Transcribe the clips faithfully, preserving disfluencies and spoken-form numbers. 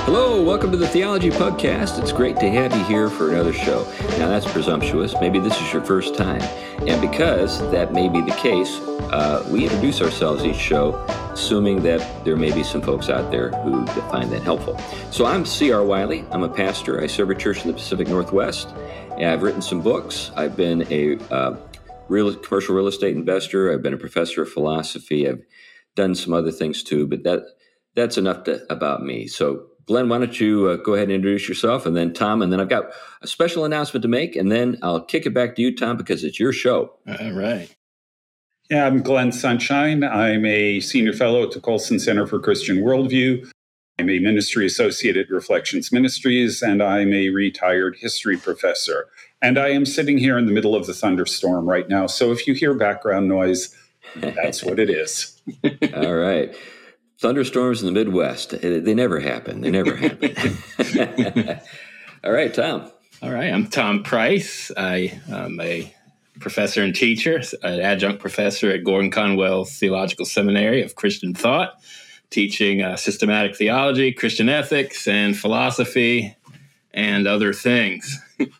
Hello, welcome to the Theology Podcast. It's great to have you here for another show. Now, that's presumptuous. Maybe this is your first time. And because that may be the case, uh, we introduce ourselves each show, assuming that there may be some folks out there who find that helpful. So I'm C R Wiley. I'm a pastor. I serve a church in the Pacific Northwest. And I've written some books. I've been a uh, real commercial real estate investor. I've been a professor of philosophy. I've done some other things too, but that that's enough to, about me. So Glenn, why don't you uh, go ahead and introduce yourself, and then Tom, and then I've got a special announcement to make, and then I'll kick it back to you, Tom, because it's your show. All right. Yeah, I'm Glenn Sunshine. I'm a senior fellow at the Colson Center for Christian Worldview. I'm a ministry associate at Reflections Ministries, and I'm a retired history professor. And I am sitting here in the middle of the thunderstorm right now. So if you hear background noise, that's what it is. All right. Thunderstorms in the Midwest. They never happen. They never happen. All right, Tom. All right. I'm Tom Price. I am a professor and teacher, an adjunct professor at Gordon Conwell Theological Seminary of Christian Thought, teaching uh, systematic theology, Christian ethics, and philosophy, and other things.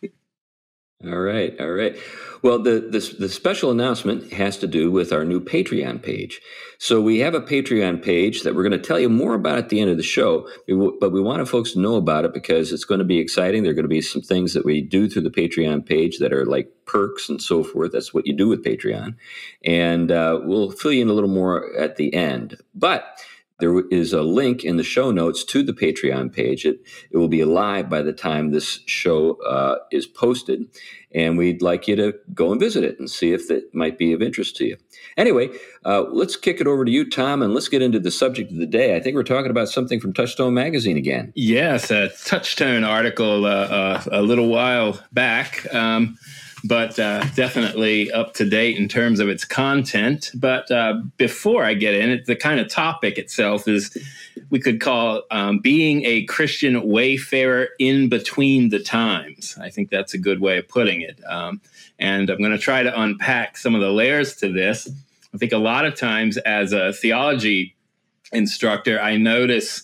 All right. All right. Well, the, the the special announcement has to do with our new Patreon page. So we have a Patreon page that we're going to tell you more about at the end of the show, but we want folks to know about it because it's going to be exciting. There are going to be some things that we do through the Patreon page that are like perks and so forth. That's what you do with Patreon. And uh, we'll fill you in a little more at the end. But there is a link in the show notes to the Patreon page. It, it will be live by the time this show uh, is posted, and we'd like you to go and visit it and see if it might be of interest to you. Anyway, uh, let's kick it over to you, Tom, and let's get into the subject of the day. I think we're talking about something from Touchstone Magazine again. Yes, a Touchstone article uh, uh, a little while back. Um, but uh, definitely up to date in terms of its content. But uh, before I get in it, the kind of topic itself is we could call um, being a Christian wayfarer in between the times. I think that's a good way of putting it. Um, and I'm going to try to unpack some of the layers to this. I think a lot of times as a theology instructor, I notice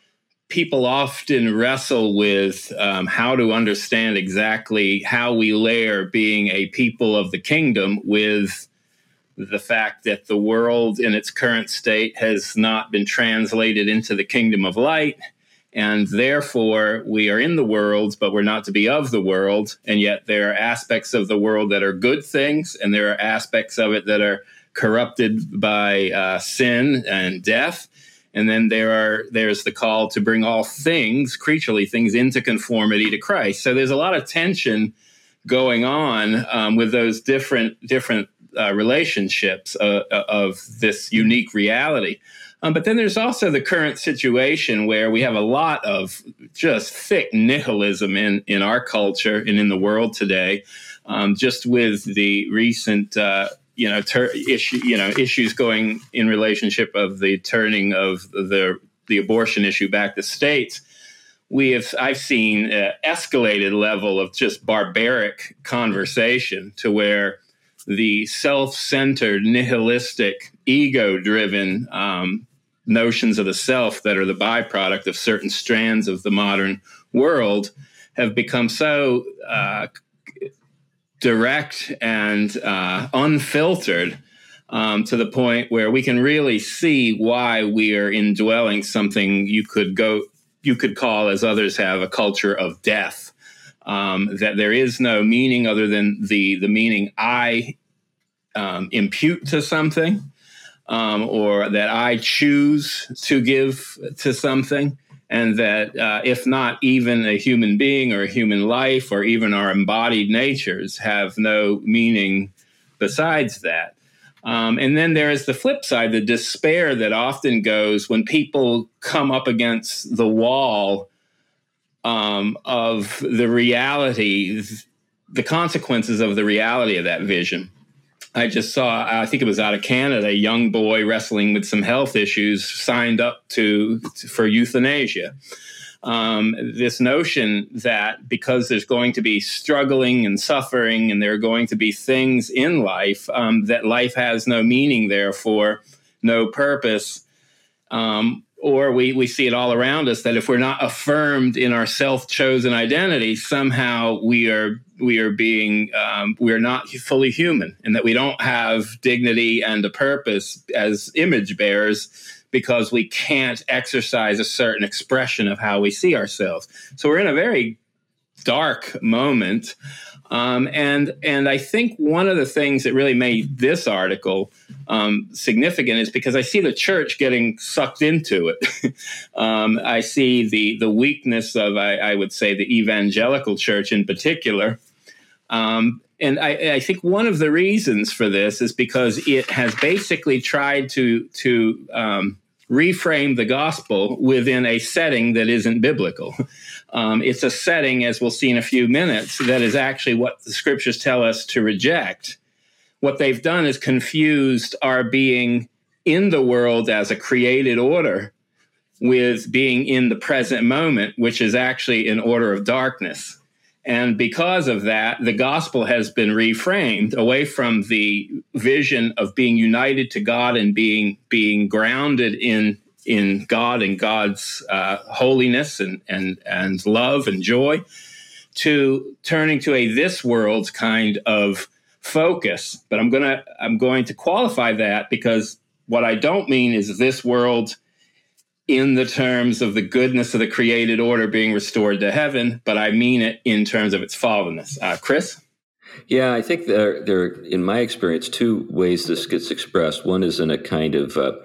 people often wrestle with um, how to understand exactly how we layer being a people of the kingdom with the fact that the world in its current state has not been translated into the kingdom of light. And therefore, we are in the world, but we're not to be of the world. And yet there are aspects of the world that are good things, and there are aspects of it that are corrupted by uh, sin and death. And then there are there's the call to bring all things, creaturely things, into conformity to Christ. So there's a lot of tension going on um, with those different different uh, relationships uh, of this unique reality. Um, but then there's also the current situation where we have a lot of just thick nihilism in, in our culture and in the world today, um, just with the recent uh you know, ter- issue, you know, issues going in relationship of the turning of the the abortion issue back to states. We have, I've seen an escalated level of just barbaric conversation to where the self-centered, nihilistic, ego-driven um, notions of the self that are the byproduct of certain strands of the modern world have become so uh, direct and uh, unfiltered um, to the point where we can really see why we are indwelling something you could go, you could call, as others have, a culture of death. Um, that there is no meaning other than the the meaning I um, impute to something, um, or that I choose to give to something. And that uh, if not even a human being or a human life or even our embodied natures have no meaning besides that. Um, and then there is the flip side, the despair that often goes when people come up against the wall um, of the reality, the consequences of the reality of that vision. I just saw, I think it was out of Canada, a young boy wrestling with some health issues signed up to, to for euthanasia. Um, this notion that because there's going to be struggling and suffering and there are going to be things in life, um, that life has no meaning, therefore no purpose, um, or we, we see it all around us that if we're not affirmed in our self-chosen identity, somehow we are we are being um, we are not fully human, and that we don't have dignity and a purpose as image bearers because we can't exercise a certain expression of how we see ourselves. So we're in a very dark moment. Um, and and I think one of the things that really made this article um, significant is because I see the church getting sucked into it. um, I see the the weakness of, I, I would say, the evangelical church in particular. Um, and I, I think one of the reasons for this is because it has basically tried to to um, reframe the gospel within a setting that isn't biblical. Um, it's a setting, as we'll see in a few minutes, that is actually what the scriptures tell us to reject. What they've done is confused our being in the world as a created order with being in the present moment, which is actually an order of darkness. And because of that, the gospel has been reframed away from the vision of being united to God and being being grounded in in God and God's uh, holiness and, and, and love and joy, to turning to a this world's kind of focus. But I'm gonna I'm going to qualify that, because what I don't mean is this world in the terms of the goodness of the created order being restored to heaven, but I mean it in terms of its fallenness. Uh, Chris? Yeah, I think there, there, in my experience, two ways this gets expressed. One is in a kind of, uh,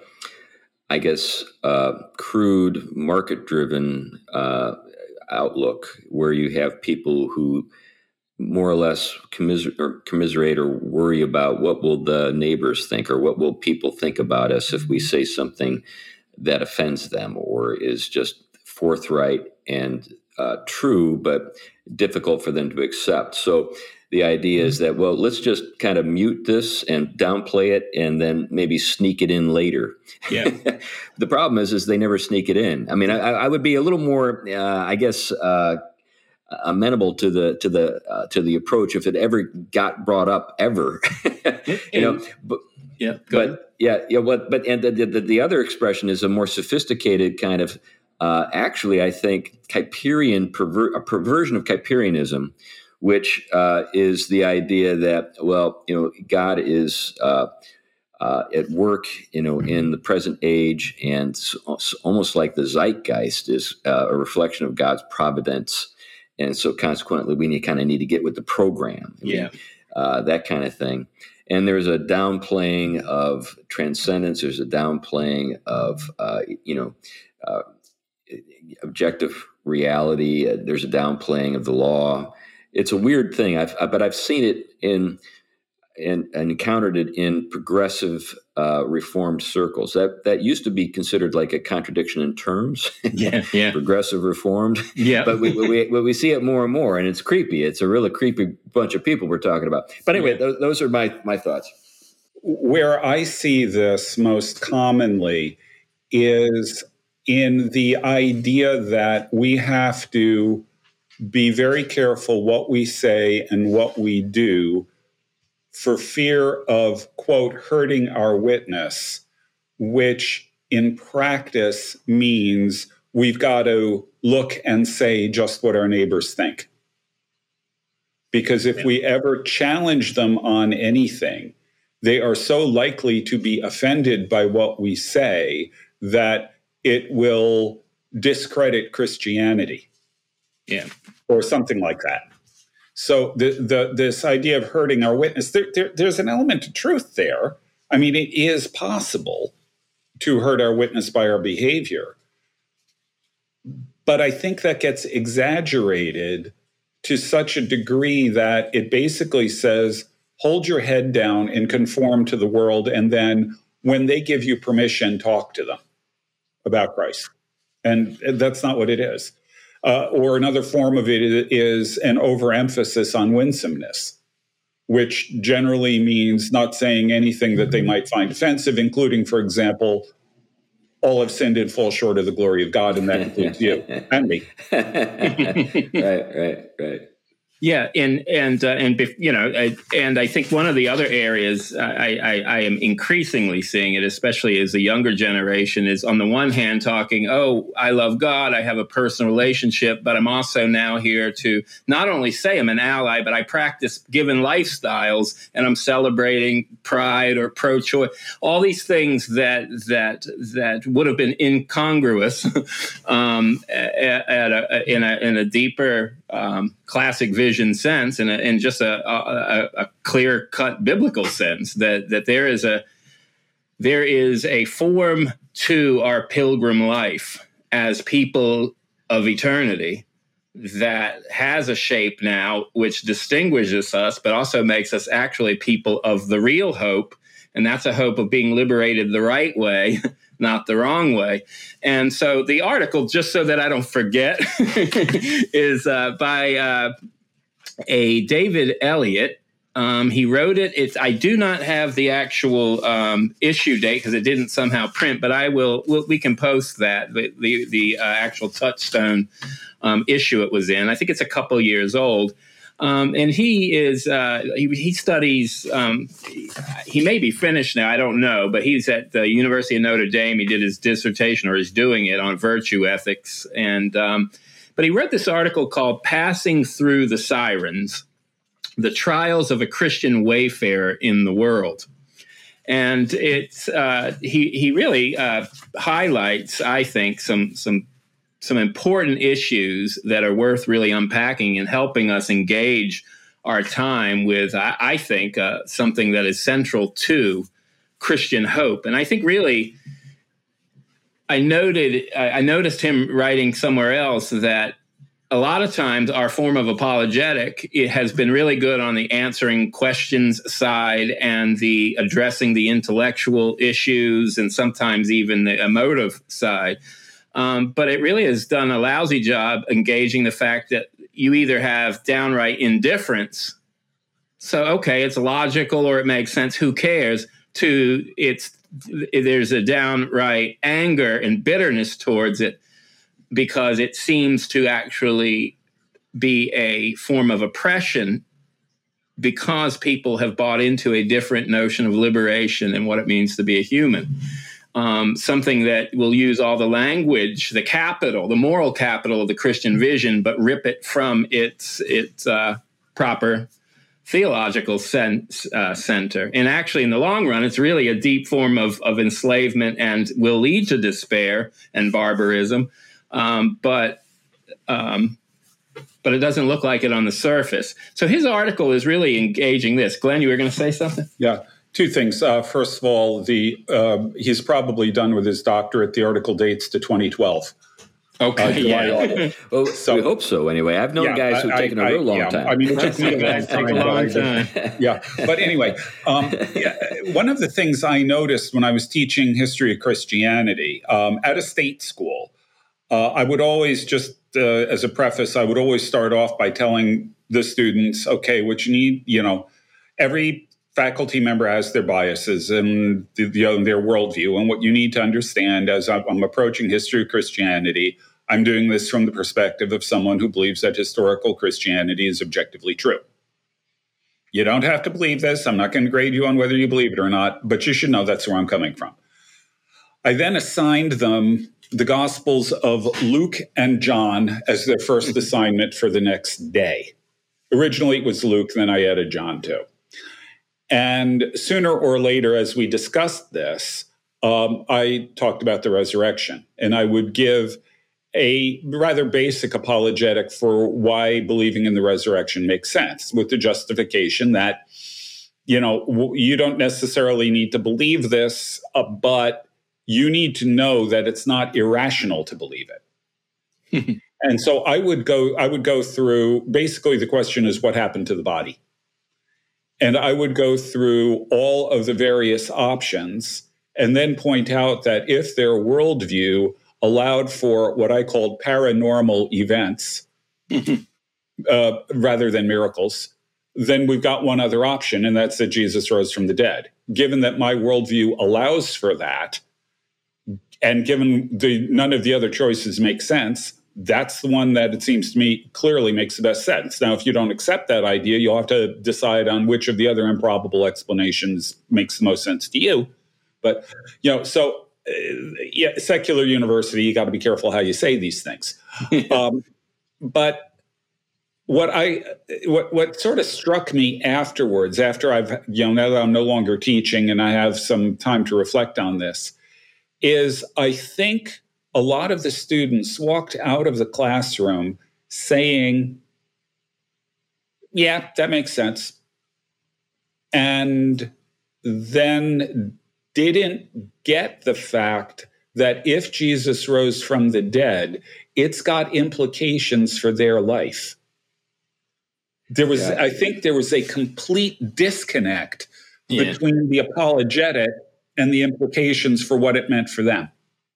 I guess, uh, crude, market-driven uh, outlook, where you have people who more or less commiser- or commiserate or worry about what will the neighbors think, or what will people think about us if we say something that offends them or is just forthright and uh, true, but difficult for them to accept. So the idea is that, well, let's just kind of mute this and downplay it and then maybe sneak it in later. Yeah. The problem is, is they never sneak it in. I mean, I, I would be a little more, uh, I guess, uh, amenable to the to the uh, to the approach if it ever got brought up ever. you know, but yeah, but ahead. yeah, yeah. What? But and the, the the other expression is a more sophisticated kind of. Uh, actually, I think Kuyperian perver- a perversion of Kuyperianism, which uh, is the idea that, well, you know, God is uh, uh, at work, you know, in the present age, and it's almost like the zeitgeist is uh, a reflection of God's providence, and so consequently, we need kind of need to get with the program, I mean, yeah, uh, that kind of thing. And there's a downplaying of transcendence. There's a downplaying of, uh, you know. Uh, objective reality. Uh, there's a downplaying of the law. It's a weird thing, I've, I, but I've seen it in and encountered it in progressive uh, reformed circles. That that used to be considered like a contradiction in terms. Yeah, yeah. Progressive reformed. Yeah. But we, we we see it more and more, and it's creepy. It's a really creepy bunch of people we're talking about. But anyway, yeah. those, those are my my thoughts. Where I see this most commonly is in the idea that we have to be very careful what we say and what we do for fear of, quote, hurting our witness, which in practice means we've got to look and say just what our neighbors think. Because if we ever challenge them on anything, they are so likely to be offended by what we say that it will discredit Christianity, yeah, or something like that. So the, the this idea of hurting our witness, there, there, there's an element of truth there. I mean, it is possible to hurt our witness by our behavior, but I think that gets exaggerated to such a degree that it basically says, hold your head down and conform to the world, and then when they give you permission, talk to them about Christ. And that's not what it is. Uh, or another form of it is an overemphasis on winsomeness, which generally means not saying anything that they might find offensive, including, for example, all have sinned and fall short of the glory of God, and that includes you and me. Right, right, right. Yeah, and and uh, and you know, I, and I think one of the other areas I, I, I am increasingly seeing it, especially as the younger generation, is on the one hand talking, oh, I love God, I have a personal relationship, but I'm also now here to not only say I'm an ally, but I practice given lifestyles, and I'm celebrating pride or pro-choice, all these things that that that would have been incongruous um, at, at a, in a in a deeper um, classic vision sense, and in just a, a, a clear-cut biblical sense, that that there is a there is a form to our pilgrim life as people of eternity that has a shape now which distinguishes us, but also makes us actually people of the real hope, and that's a hope of being liberated the right way, not the wrong way. And so the article, just so that I don't forget, is uh, by uh, a David Elliott. Um, he wrote it. It's, I do not have the actual um, issue date because it didn't somehow print, but I will. We'll, we can post that the the, the uh, actual Touchstone um, issue it was in. I think it's a couple years old. Um, and he is uh, he, he studies. Um, he may be finished now. I don't know, but he's at the University of Notre Dame. He did his dissertation, or is doing it, on virtue ethics. And um, but he wrote this article called "Passing Through the Sirens: The Trials of a Christian Wayfarer in the World." And it's uh, he he really uh, highlights, I think, some some. some important issues that are worth really unpacking and helping us engage our time with, I, I think, uh, something that is central to Christian hope. And I think really, I noted, I noticed him writing somewhere else that a lot of times our form of apologetic, it has been really good on the answering questions side and the addressing the intellectual issues and sometimes even the emotive side. Um, but it really has done a lousy job engaging the fact that you either have downright indifference, so, okay, it's logical or it makes sense, who cares, to it's there's a downright anger and bitterness towards it because it seems to actually be a form of oppression because people have bought into a different notion of liberation and what it means to be a human. Um, something that will use all the language, the capital, the moral capital of the Christian vision, but rip it from its its uh, proper theological sense, uh, center. And actually, in the long run, it's really a deep form of, of enslavement and will lead to despair and barbarism. Um, but um, but it doesn't look like it on the surface. So his article is really engaging this. Glenn, you were going to say something? Yeah. Two things. Uh, first of all, the uh, he's probably done with his doctorate. The article dates to twenty twelve. Okay, uh, yeah. Well, so, we hope so anyway. I've known yeah, guys who've I, taken I, a real long yeah, time. I mean, it took me a long time. a long time. Yeah, but anyway, um, yeah, one of the things I noticed when I was teaching history of Christianity um, at a state school, uh, I would always just, uh, as a preface, I would always start off by telling the students, okay, what you need, you know, every faculty member has their biases and the, the, their worldview. And what you need to understand as I'm, I'm approaching history of Christianity, I'm doing this from the perspective of someone who believes that historical Christianity is objectively true. You don't have to believe this. I'm not going to grade you on whether you believe it or not, but you should know that's where I'm coming from. I then assigned them the Gospels of Luke and John as their first assignment for the next day. Originally, it was Luke, then I added John too. And sooner or later, as we discussed this, um, I talked about the resurrection. And I would give a rather basic apologetic for why believing in the resurrection makes sense, with the justification that, you know, you don't necessarily need to believe this, uh, but you need to know that it's not irrational to believe it. And so I would go, I would go through, basically the question is, what happened to the body? And I would go through all of the various options and then point out that if their worldview allowed for what I called paranormal events uh, rather than miracles, then we've got one other option, and that's that Jesus rose from the dead. Given that my worldview allows for that, and given the none of the other choices make sense, that's the one that it seems to me clearly makes the best sense. Now, if you don't accept that idea, you'll have to decide on which of the other improbable explanations makes the most sense to you. But, you know, so uh, yeah, secular university, you got to be careful how you say these things. um, but what I what what sort of struck me afterwards, after I've, you know, now that I'm no longer teaching and I have some time to reflect on this, is I think a lot of the students walked out of the classroom saying, yeah, that makes sense. And then didn't get the fact that if Jesus rose from the dead, it's got implications for their life. There was, yeah. I think there was a complete disconnect yeah. between the apologetic and the implications for what it meant for them.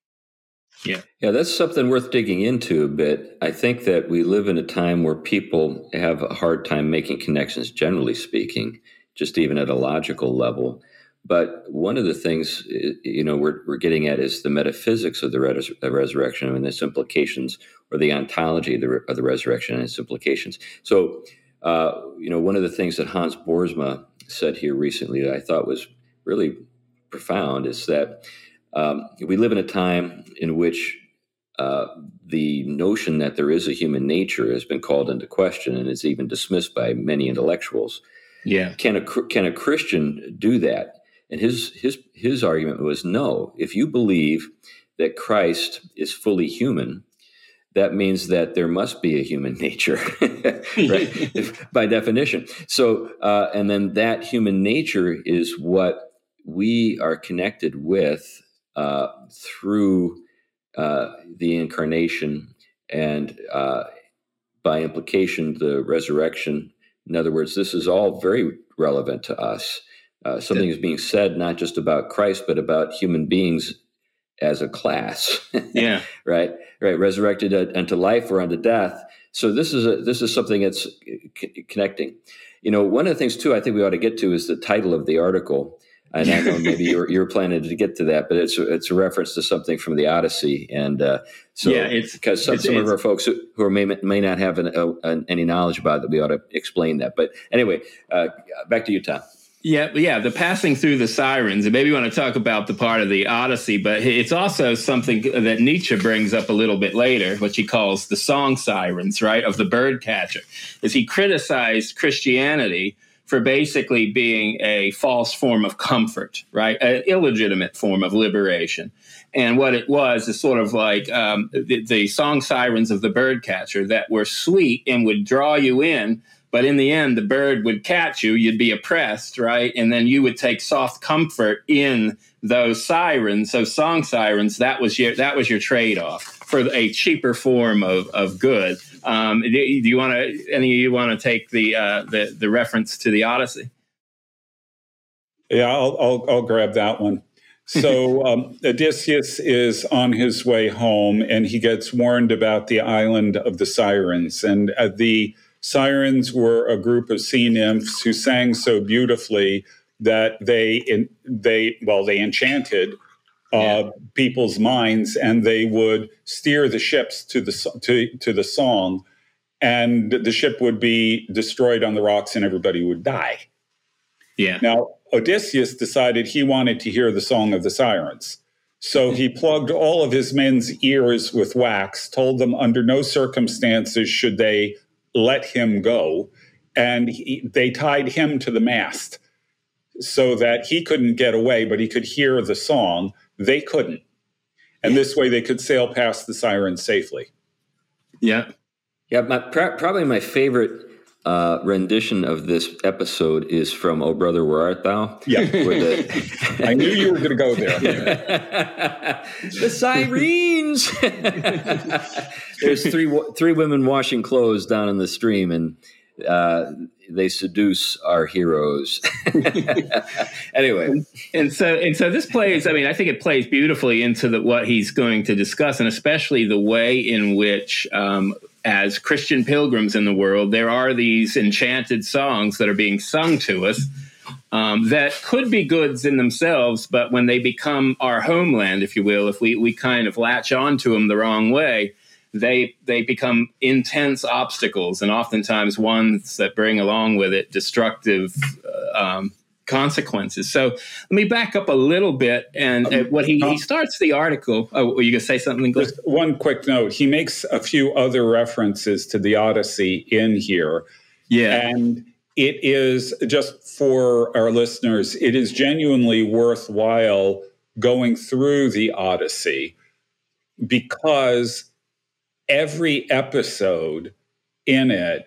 Yeah. Yeah, that's something worth digging into a bit. I think that we live in a time where people have a hard time making connections, generally speaking, just even at a logical level. But one of the things, you know, we're we're getting at is the metaphysics of the res- resurrection and its implications, or the ontology of the, of the resurrection and its implications. So, uh, you know, one of the things that Hans Boersma said here recently that I thought was really profound is that um, we live in a time in which uh, the notion that there is a human nature has been called into question and is even dismissed by many intellectuals. Yeah, can a can a Christian do that? And his his his argument was no. If you believe that Christ is fully human, that means that there must be a human nature, right? if, by definition. So, uh, and then that human nature is what we are connected with uh, through uh, the incarnation and, uh, by implication, the resurrection. In other words, this is all very relevant to us. Uh, something is being said not just about Christ, but about human beings as a class. Yeah. Right. Right. Resurrected unto life or unto death. So this is a, this is something that's c- connecting. You know, one of the things too I think we ought to get to is the title of the article. And I know maybe you're you're planning to get to that, but it's a, it's a reference to something from the Odyssey, and uh, so yeah, it's because some, it's, some it's, of our folks who, who are, may may not have an, a, an, any knowledge about it, we ought to explain that. But anyway, uh, back to you, Tom. Yeah, yeah, the passing through the sirens, and maybe you want to talk about the part of the Odyssey, but it's also something that Nietzsche brings up a little bit later, which he calls the song sirens, right, of the bird catcher, is he criticized Christianity for basically being a false form of comfort, right, an illegitimate form of liberation. And what it was is sort of like um, the, the song sirens of the bird catcher that were sweet and would draw you in. But in the end, the bird would catch you, you'd be oppressed, right? And then you would take soft comfort in those sirens, those song sirens. That was your that was your trade-off for a cheaper form of, of good. Um, do, do you want to, any of you want to take the, uh, the the reference to the Odyssey? Yeah, I'll I'll, I'll grab that one. So um, Odysseus is on his way home, and he gets warned about the island of the Sirens, and uh, the Sirens were a group of sea nymphs who sang so beautifully that they in, they well they enchanted uh, yeah. people's minds, and they would steer the ships to the to to the song, and the ship would be destroyed on the rocks, and everybody would die. Yeah. Now Odysseus decided he wanted to hear the song of the Sirens. So he plugged all of his men's ears with wax, told them under no circumstances should they let him go, and he, they tied him to the mast so that he couldn't get away, but he could hear the song. They couldn't. And this way they could sail past the Sirens safely. Yeah. Yeah, my, pr- probably my favorite uh, rendition of this episode is from "Oh Brother, Where Art Thou?" Yeah. The I knew you were going to go there. The sirens! There's three three women washing clothes down in the stream, and uh, they seduce our heroes. Anyway, and, and so and so this plays. I mean, I think it plays beautifully into the, what he's going to discuss, and especially the way in which, um, as Christian pilgrims in the world, there are these enchanted songs that are being sung to us. Um, that could be goods in themselves, but when they become our homeland, if you will, if we, we kind of latch onto them the wrong way, they they become intense obstacles, and oftentimes ones that bring along with it destructive uh, um, consequences. So let me back up a little bit. And uh, what he, he starts the article. Oh, were you going to say something, Glenn? Just one quick note. He makes a few other references to the Odyssey in here. Yeah. And it is, just for our listeners, it is genuinely worthwhile going through the Odyssey, because every episode in it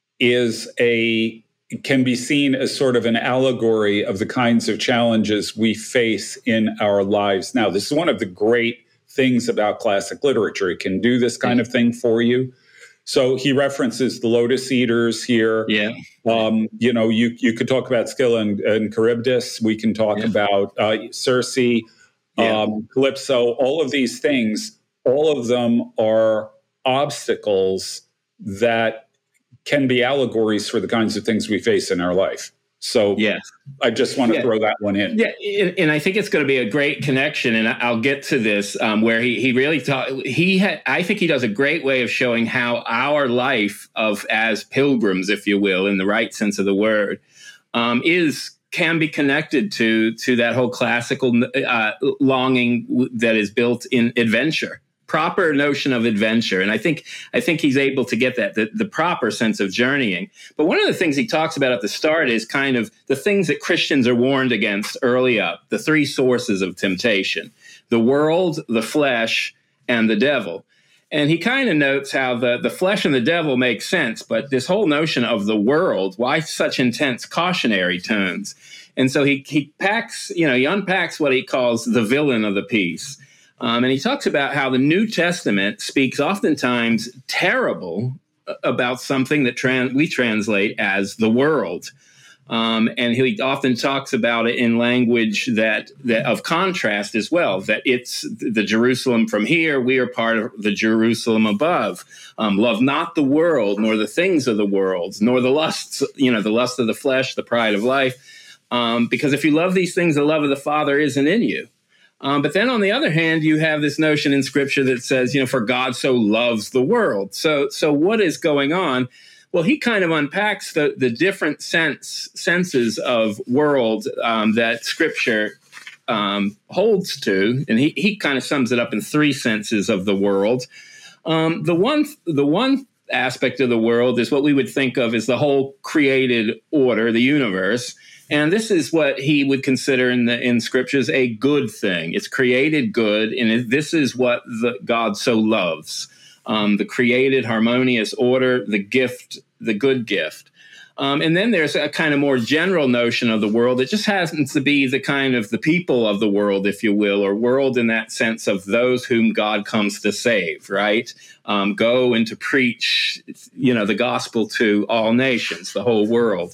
is a can be seen as sort of an allegory of the kinds of challenges we face in our lives now. This is one of the great things about classic literature. It can do this kind of thing for you. So he references the Lotus Eaters here. Yeah. Um, you know, you you could talk about Scylla and, and Charybdis. We can talk yeah. about uh, Circe, yeah. um, Calypso, all of these things. All of them are obstacles that can be allegories for the kinds of things we face in our life. So yes. I just want to yeah. throw that one in. Yeah, and I think it's going to be a great connection, and I'll get to this um, where he he really taught. He had, I think he does a great way of showing how our life of as pilgrims, if you will, in the right sense of the word, um, is can be connected to to that whole classical uh, longing that is built in adventure. Proper notion of adventure. And I think I think he's able to get that, the, the proper sense of journeying. But one of the things he talks about at the start is kind of the things that Christians are warned against early up, the three sources of temptation: the world, the flesh, and the devil. And he kind of notes how the, the flesh and the devil make sense, but this whole notion of the world, why such intense cautionary tones? And so he he packs, you know, he unpacks what he calls the villain of the piece. Um, and he talks about how the New Testament speaks oftentimes terrible about something that tran- we translate as the world. Um, and he often talks about it in language that, that of contrast as well, that it's the Jerusalem from here, we are part of the Jerusalem above. Um, love not the world, nor the things of the world, nor the lusts, you know, the lust of the flesh, the pride of life. Um, because if you love these things, the love of the Father isn't in you. Um, but then on the other hand, you have this notion in Scripture that says, you know, for God so loves the world. So so what is going on? Well, he kind of unpacks the, the different sense senses of world um, that Scripture um, holds to. And he, he kind of sums it up in three senses of the world. Um, the one the one aspect of the world is what we would think of as the whole created order, the universe. And this is what he would consider in the in scriptures a good thing. It's created good, and it, this is what the, God so loves: um, the created harmonious order, the gift, the good gift. Um, and then there's a kind of more general notion of the world that just happens to be the kind of the people of the world, if you will, or world in that sense of those whom God comes to save. Right? Um, go and to preach, you know, the gospel to all nations, the whole world.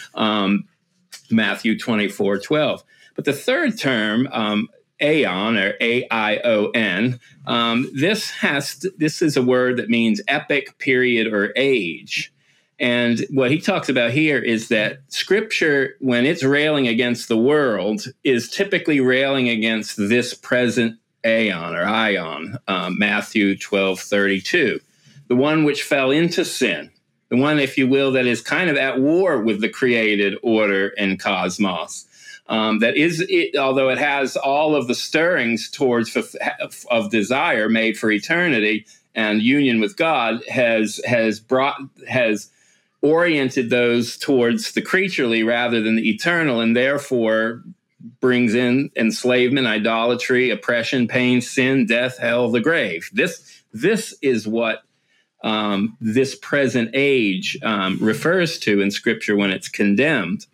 Um, Matthew twenty-four twelve. But the third term, um, aeon or A I O N, um, this has to, this is a word that means epic, period, or age. And what he talks about here is that Scripture, when it's railing against the world, is typically railing against this present aeon or ion, um, Matthew twelve thirty-two, the one which fell into sin. The one, if you will, that is kind of at war with the created order and cosmos. Um, that is, it, although it has all of the stirrings towards f- of desire made for eternity and union with God, has has brought has oriented those towards the creaturely rather than the eternal, and therefore brings in enslavement, idolatry, oppression, pain, sin, death, hell, the grave. This this is what Um, this present age um, refers to in Scripture when it's condemned.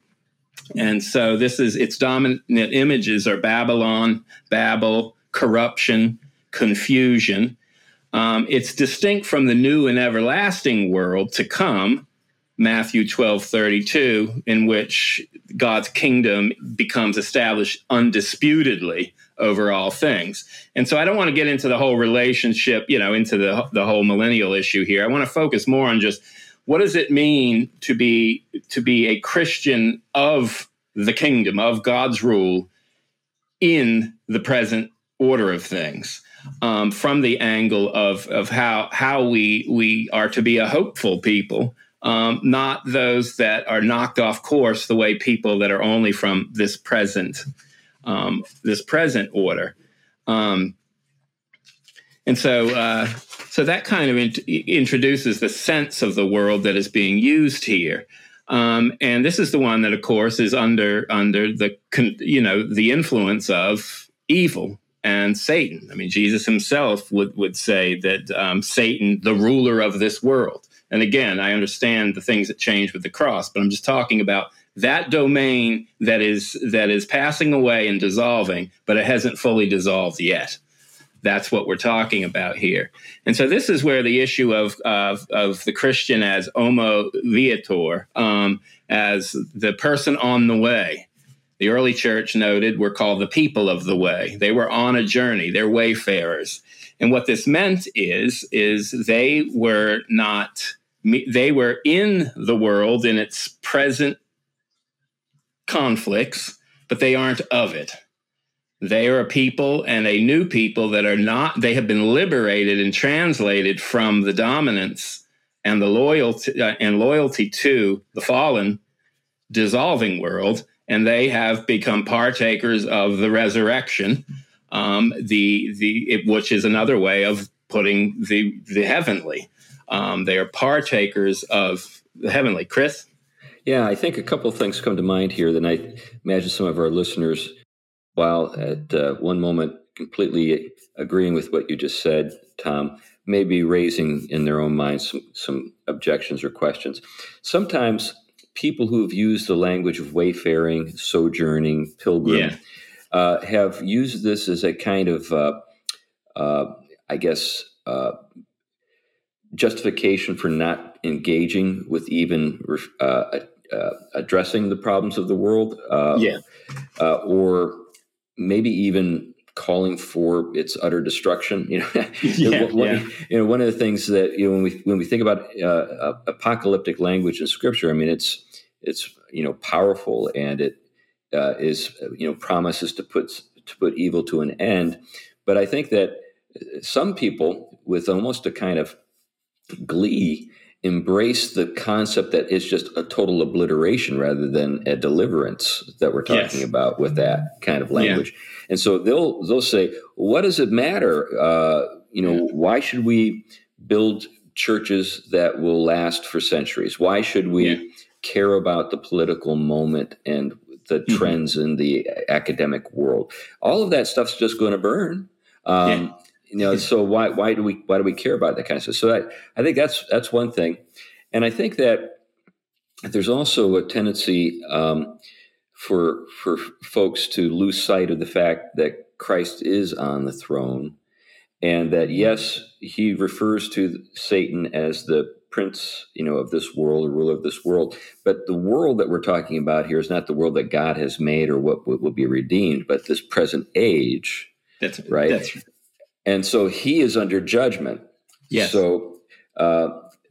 And so this is its dominant images are Babylon, Babel, corruption, confusion. Um, it's distinct from the new and everlasting world to come, Matthew twelve thirty-two, in which God's kingdom becomes established undisputedly over all things. And so I don't want to get into the whole relationship, you know, into the the whole millennial issue here. I want to focus more on just what does it mean to be to be a Christian of the kingdom, of God's rule in the present order of things. um, from the angle of of how how we we are to be a hopeful people, um, not those that are knocked off course the way people that are only from this present um, this present order. Um, and so uh, so that kind of int- introduces the sense of the world that is being used here. Um, and this is the one that, of course, is under under the you know the influence of evil and Satan. I mean, Jesus himself would would say that um, Satan, the ruler of this world. And again, I understand the things that change with the cross, but I'm just talking about that domain that is that is passing away and dissolving, but it hasn't fully dissolved yet. That's what we're talking about here. And so this is where the issue of of, of the Christian as homo viator, um, as the person on the way. The early church noted were called the people of the way. They were on a journey. They're wayfarers. And what this meant is, is they were not, they were in the world in its present conflicts, but they aren't of it. They are a people and a new people that are not, they have been liberated and translated from the dominance and the loyalty uh, and loyalty to the fallen, dissolving world, and they have become partakers of the resurrection, um, the the it, which is another way of putting the the heavenly. Um, they are partakers of the heavenly. Chris? Yeah, I think a couple of things come to mind here that I imagine some of our listeners, while at uh, one moment completely agreeing with what you just said, Tom, may be raising in their own minds some, some objections or questions. Sometimes people who have used the language of wayfaring, sojourning, pilgrim, yeah. uh, have used this as a kind of, uh, uh, I guess, uh, justification for not engaging with even uh, uh, addressing the problems of the world, uh, yeah. uh, or maybe even calling for its utter destruction. You know, yeah, one, yeah. you know, one of the things that, you know, when we when we think about uh, apocalyptic language in Scripture, I mean, it's it's you know powerful, and it uh, is you know promises to put to put evil to an end. But I think that some people, with almost a kind of glee, embrace the concept that it's just a total obliteration rather than a deliverance that we're talking yes. about with that kind of language. Yeah. And so they'll they'll say, what does it matter? Uh, you know, yeah. why should we build churches that will last for centuries? Why should we yeah. care about the political moment and the mm-hmm. trends in the academic world? All of that stuff's just going to burn. Um, yeah. You know, so why why do we why do we care about that kind of stuff? So I, I think that's that's one thing, and I think that there's also a tendency um, for for folks to lose sight of the fact that Christ is on the throne, and that yes, he refers to Satan as the prince, you know, of this world, or ruler of this world. But the world that we're talking about here is not the world that God has made or what, what will be redeemed, but this present age. That's right. That's And so he is under judgment. Yes. So uh,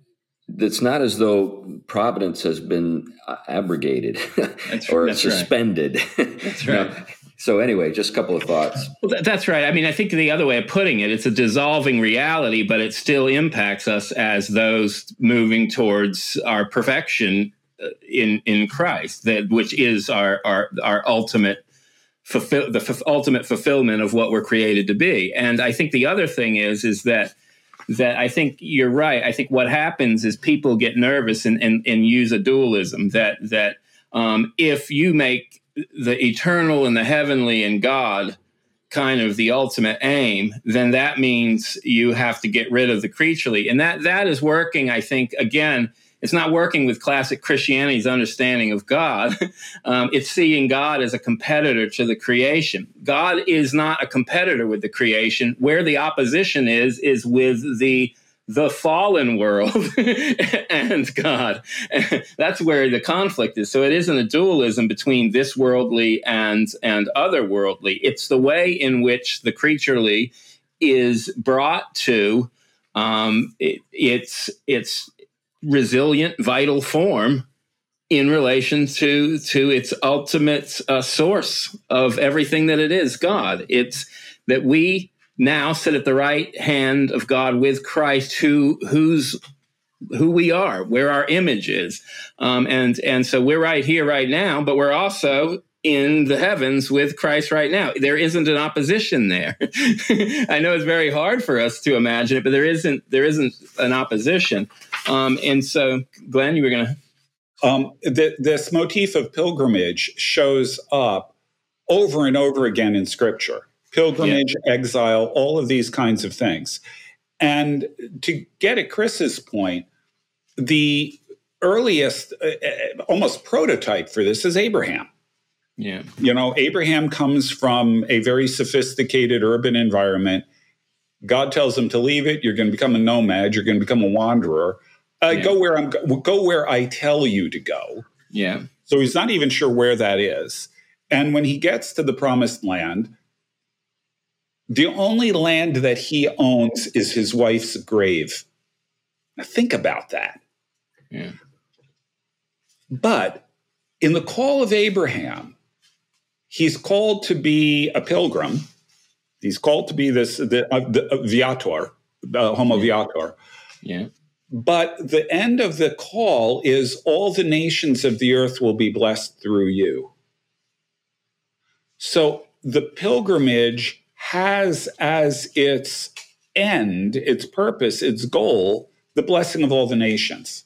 it's not as though providence has been abrogated that's, or that's suspended. Right. That's right. No. So anyway, just a couple of thoughts. Well, that, that's right. I mean, I think the other way of putting it, it's a dissolving reality, but it still impacts us as those moving towards our perfection in in Christ, that which is our our our ultimate. Fulfill, the f- ultimate fulfillment of what we're created to be. And I think the other thing is, is that that I think you're right. I think what happens is people get nervous and, and, and use a dualism that that um, if you make the eternal and the heavenly and God kind of the ultimate aim, then that means you have to get rid of the creaturely. And that that is working, I think, again, it's not working with classic Christianity's understanding of God. Um, it's seeing God as a competitor to the creation. God is not a competitor with the creation. Where the opposition is, is with the the fallen world and God. That's where the conflict is. So it isn't a dualism between this worldly and, and otherworldly. It's the way in which the creaturely is brought to um, it, it's it's resilient, vital form in relation to to its ultimate uh, source of everything that it is, God. It's that we now sit at the right hand of God with Christ, who who's who we are, where our image is. Um, and, and so we're right here, right now, but we're also in the heavens with Christ right now. There isn't an opposition there. I know it's very hard for us to imagine it, but there isn't, there isn't an opposition. Um, and so, Glenn, you were going to... Um, th- this motif of pilgrimage shows up over and over again in Scripture. Pilgrimage, yeah. Exile, all of these kinds of things. And to get at Chris's point, the earliest, uh, almost prototype for this is Abraham. Yeah. You know, Abraham comes from a very sophisticated urban environment. God tells him to leave it. You're going to become a nomad. You're going to become a wanderer. Uh, yeah. Go where I'm. Go where I tell you to go. Yeah. So he's not even sure where that is. And when he gets to the promised land, the only land that he owns is his wife's grave. Now think about that. Yeah. But in the call of Abraham, he's called to be a pilgrim. He's called to be this the, uh, the uh, viator, uh, homo viator. Yeah. But the end of the call is all the nations of the earth will be blessed through you. So the pilgrimage has as its end, its purpose, its goal, the blessing of all the nations.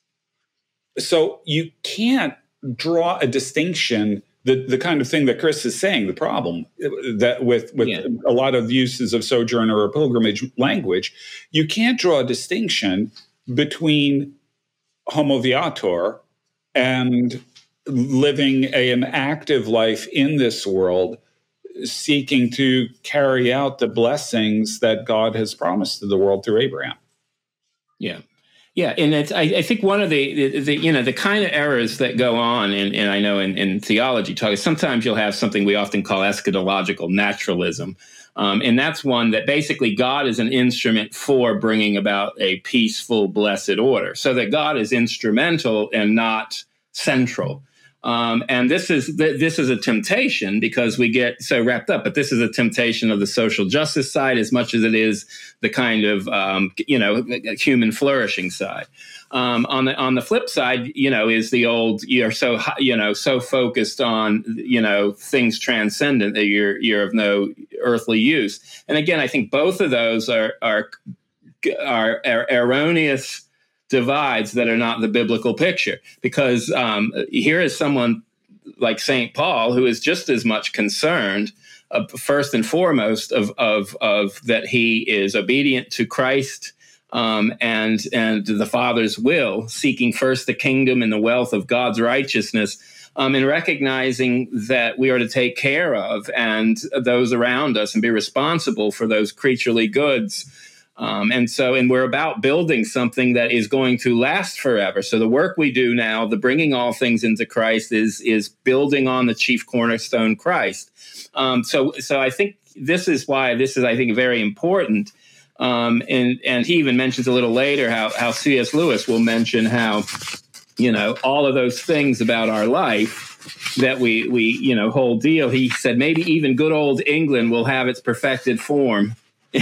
So you can't draw a distinction, the, the kind of thing that Chris is saying, the problem that with, with yeah. a lot of uses of sojourner or pilgrimage language, you can't draw a distinction between homo viator and living a, an active life in this world, seeking to carry out the blessings that God has promised to the world through Abraham. Yeah. Yeah. And it's, I, I think one of the, the, the, you know, the kind of errors that go on, and, and I know in, in theology talk, sometimes you'll have something we often call eschatological naturalism. Um, and that's one that basically God is an instrument for bringing about a peaceful, blessed order, so that God is instrumental and not central. Um, and this is this is a temptation because we get so wrapped up. But this is a temptation of the social justice side as much as it is the kind of um, you know human flourishing side. Um, on the on the flip side, you know, is the old you're so you know so focused on you know things transcendent that you're you're of no earthly use. And again, I think both of those are are are, are erroneous divides that are not the biblical picture, because um, here is someone like Saint Paul who is just as much concerned, uh, first and foremost, of of of that he is obedient to Christ um, and and the Father's will, seeking first the kingdom and the wealth of God's righteousness, um, and recognizing that we are to take care of and those around us and be responsible for those creaturely goods. Um, and so, and we're about building something that is going to last forever. So the work we do now, the bringing all things into Christ, is is building on the chief cornerstone, Christ. Um, so, so I think this is why this is, I think, very important. Um, and and he even mentions a little later how how C S Lewis will mention how, you know, all of those things about our life that we we you know hold dear. He said maybe even good old England will have its perfected form.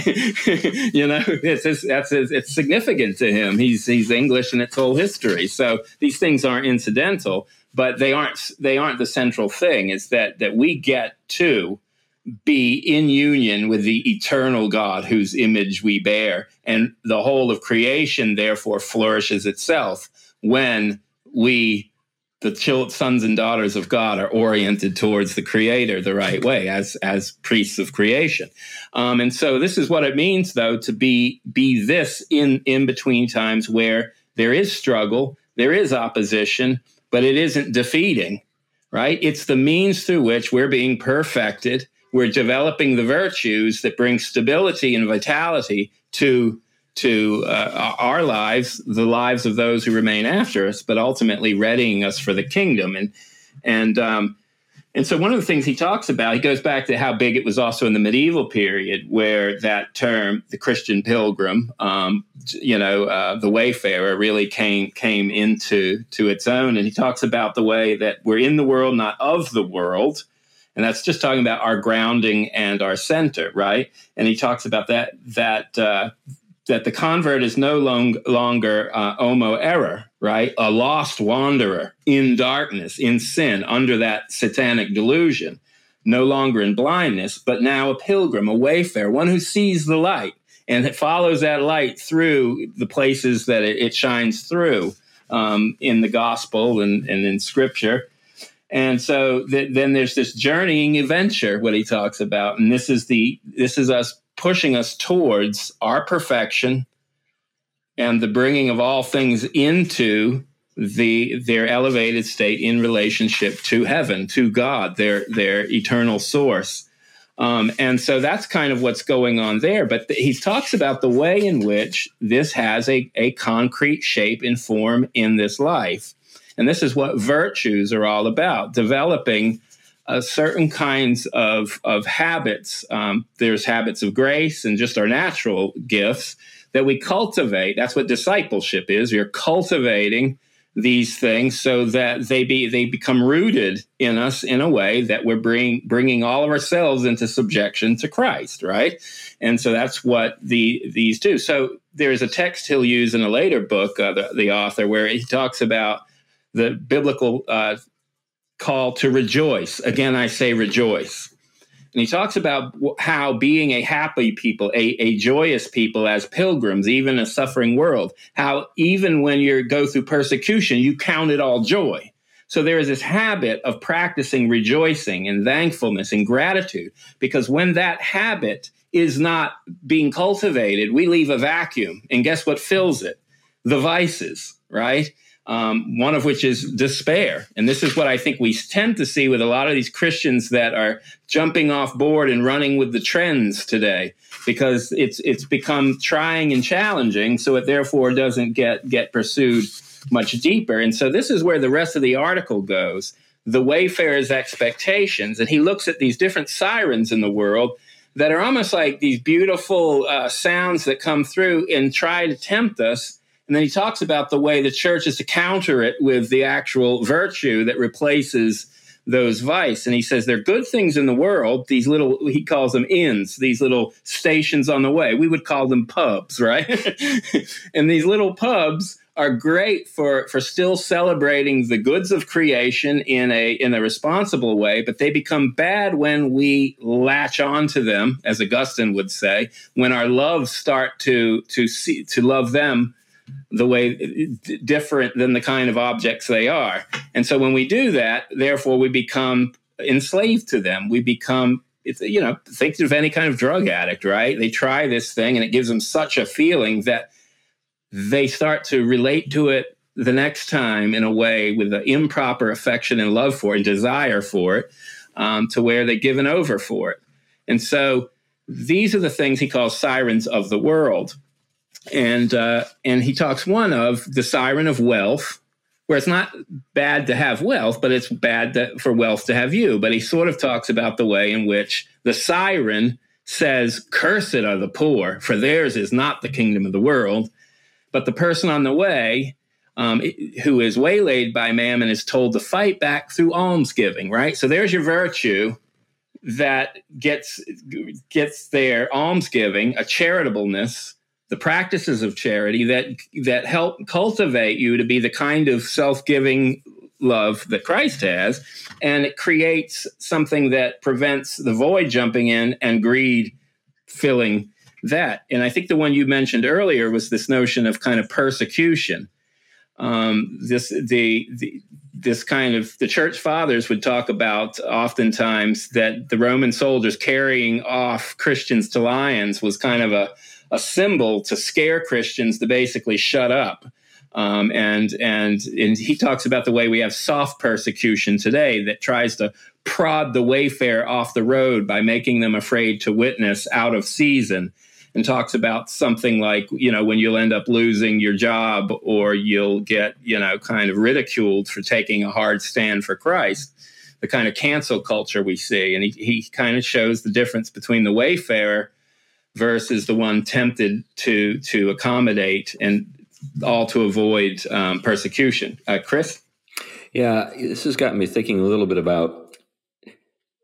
you know, it's, it's that's it's significant to him. He's he's English in its whole history. So these things aren't incidental, but they aren't they aren't the central thing. Is that that we get to be in union with the eternal God whose image we bear, and the whole of creation therefore flourishes itself when we, the children, sons and daughters of God, are oriented towards the Creator the right way as as priests of creation. Um, and so this is what it means, though, to be be this in, in between times where there is struggle, there is opposition, but it isn't defeating, right? It's the means through which we're being perfected. We're developing the virtues that bring stability and vitality to to uh, our lives, the lives of those who remain after us, but ultimately readying us for the kingdom. And and um, and so one of the things he talks about, he goes back to how big it was also in the medieval period, where that term, the Christian pilgrim, um, you know, uh, the wayfarer, really came came into to its own. And he talks about the way that we're in the world, not of the world. And that's just talking about our grounding and our center, right? And he talks about that, that, uh, that the convert is no long, longer uh, homo error, right? A lost wanderer in darkness, in sin, under that satanic delusion, no longer in blindness, but now a pilgrim, a wayfarer, one who sees the light and it follows that light through the places that it, it shines through um, in the gospel and, and in scripture. And so th- then there's this journeying adventure, what he talks about. And this is the this is us pushing us towards our perfection and the bringing of all things into the their elevated state in relationship to heaven, to God, their their eternal source. Um, and so that's kind of what's going on there. But th- he talks about the way in which this has a, a concrete shape and form in this life. And this is what virtues are all about, developing uh, certain kinds of, of habits. Um, there's habits of grace and just our natural gifts that we cultivate. That's what discipleship is. You're cultivating these things so that they be they become rooted in us in a way that we're bring, bringing all of ourselves into subjection to Christ, right? And so that's what the these do. So there's a text he'll use in a later book, uh, the, the author, where he talks about the biblical uh, call to rejoice. Again, I say rejoice. And he talks about how being a happy people, a, a joyous people as pilgrims, even in a suffering world, how even when you go through persecution, you count it all joy. So there is this habit of practicing rejoicing and thankfulness and gratitude, because when that habit is not being cultivated, we leave a vacuum. And guess what fills it? The vices, right? Um, one of which is despair. And this is what I think we tend to see with a lot of these Christians that are jumping off board and running with the trends today, because it's it's become trying and challenging, so it therefore doesn't get, get pursued much deeper. And so this is where the rest of the article goes, the wayfarer's expectations. And he looks at these different sirens in the world that are almost like these beautiful uh, sounds that come through and try to tempt us. And then he talks about the way the church is to counter it with the actual virtue that replaces those vice. And he says there are good things in the world, these little, he calls them inns, these little stations on the way. We would call them pubs, right? And these little pubs are great for, for still celebrating the goods of creation in a in a responsible way, but they become bad when we latch onto them, as Augustine would say, when our loves start to to see to love them the way d- different than the kind of objects they are. And so when we do that, therefore we become enslaved to them. We become, it's, you know, think of any kind of drug addict, right? They try this thing and it gives them such a feeling that they start to relate to it the next time in a way with an improper affection and love for it and desire for it, um, to where they're given over for it. And so these are the things he calls sirens of the world. And uh, and he talks one of the siren of wealth, where it's not bad to have wealth, but it's bad to, for wealth to have you. But he sort of talks about the way in which the siren says, cursed are the poor, for theirs is not the kingdom of the world. But the person on the way, um, who is waylaid by mammon, is told to fight back through almsgiving, right? So there's your virtue that gets gets their almsgiving, a charitableness, the practices of charity that that help cultivate you to be the kind of self-giving love that Christ has, and it creates something that prevents the void jumping in and greed filling that. And I think the one you mentioned earlier was this notion of kind of persecution. Um, this the, the this kind of the church fathers would talk about oftentimes that the Roman soldiers carrying off Christians to lions was kind of a a symbol to scare Christians to basically shut up. Um, and, and and he talks about the way we have soft persecution today that tries to prod the wayfarer off the road by making them afraid to witness out of season, and talks about something like, you know, when you'll end up losing your job or you'll get, you know, kind of ridiculed for taking a hard stand for Christ, the kind of cancel culture we see. And he, he kind of shows the difference between the wayfarer versus the one tempted to to accommodate, and all to avoid um, persecution. Uh, Chris? Yeah, this has got me thinking a little bit about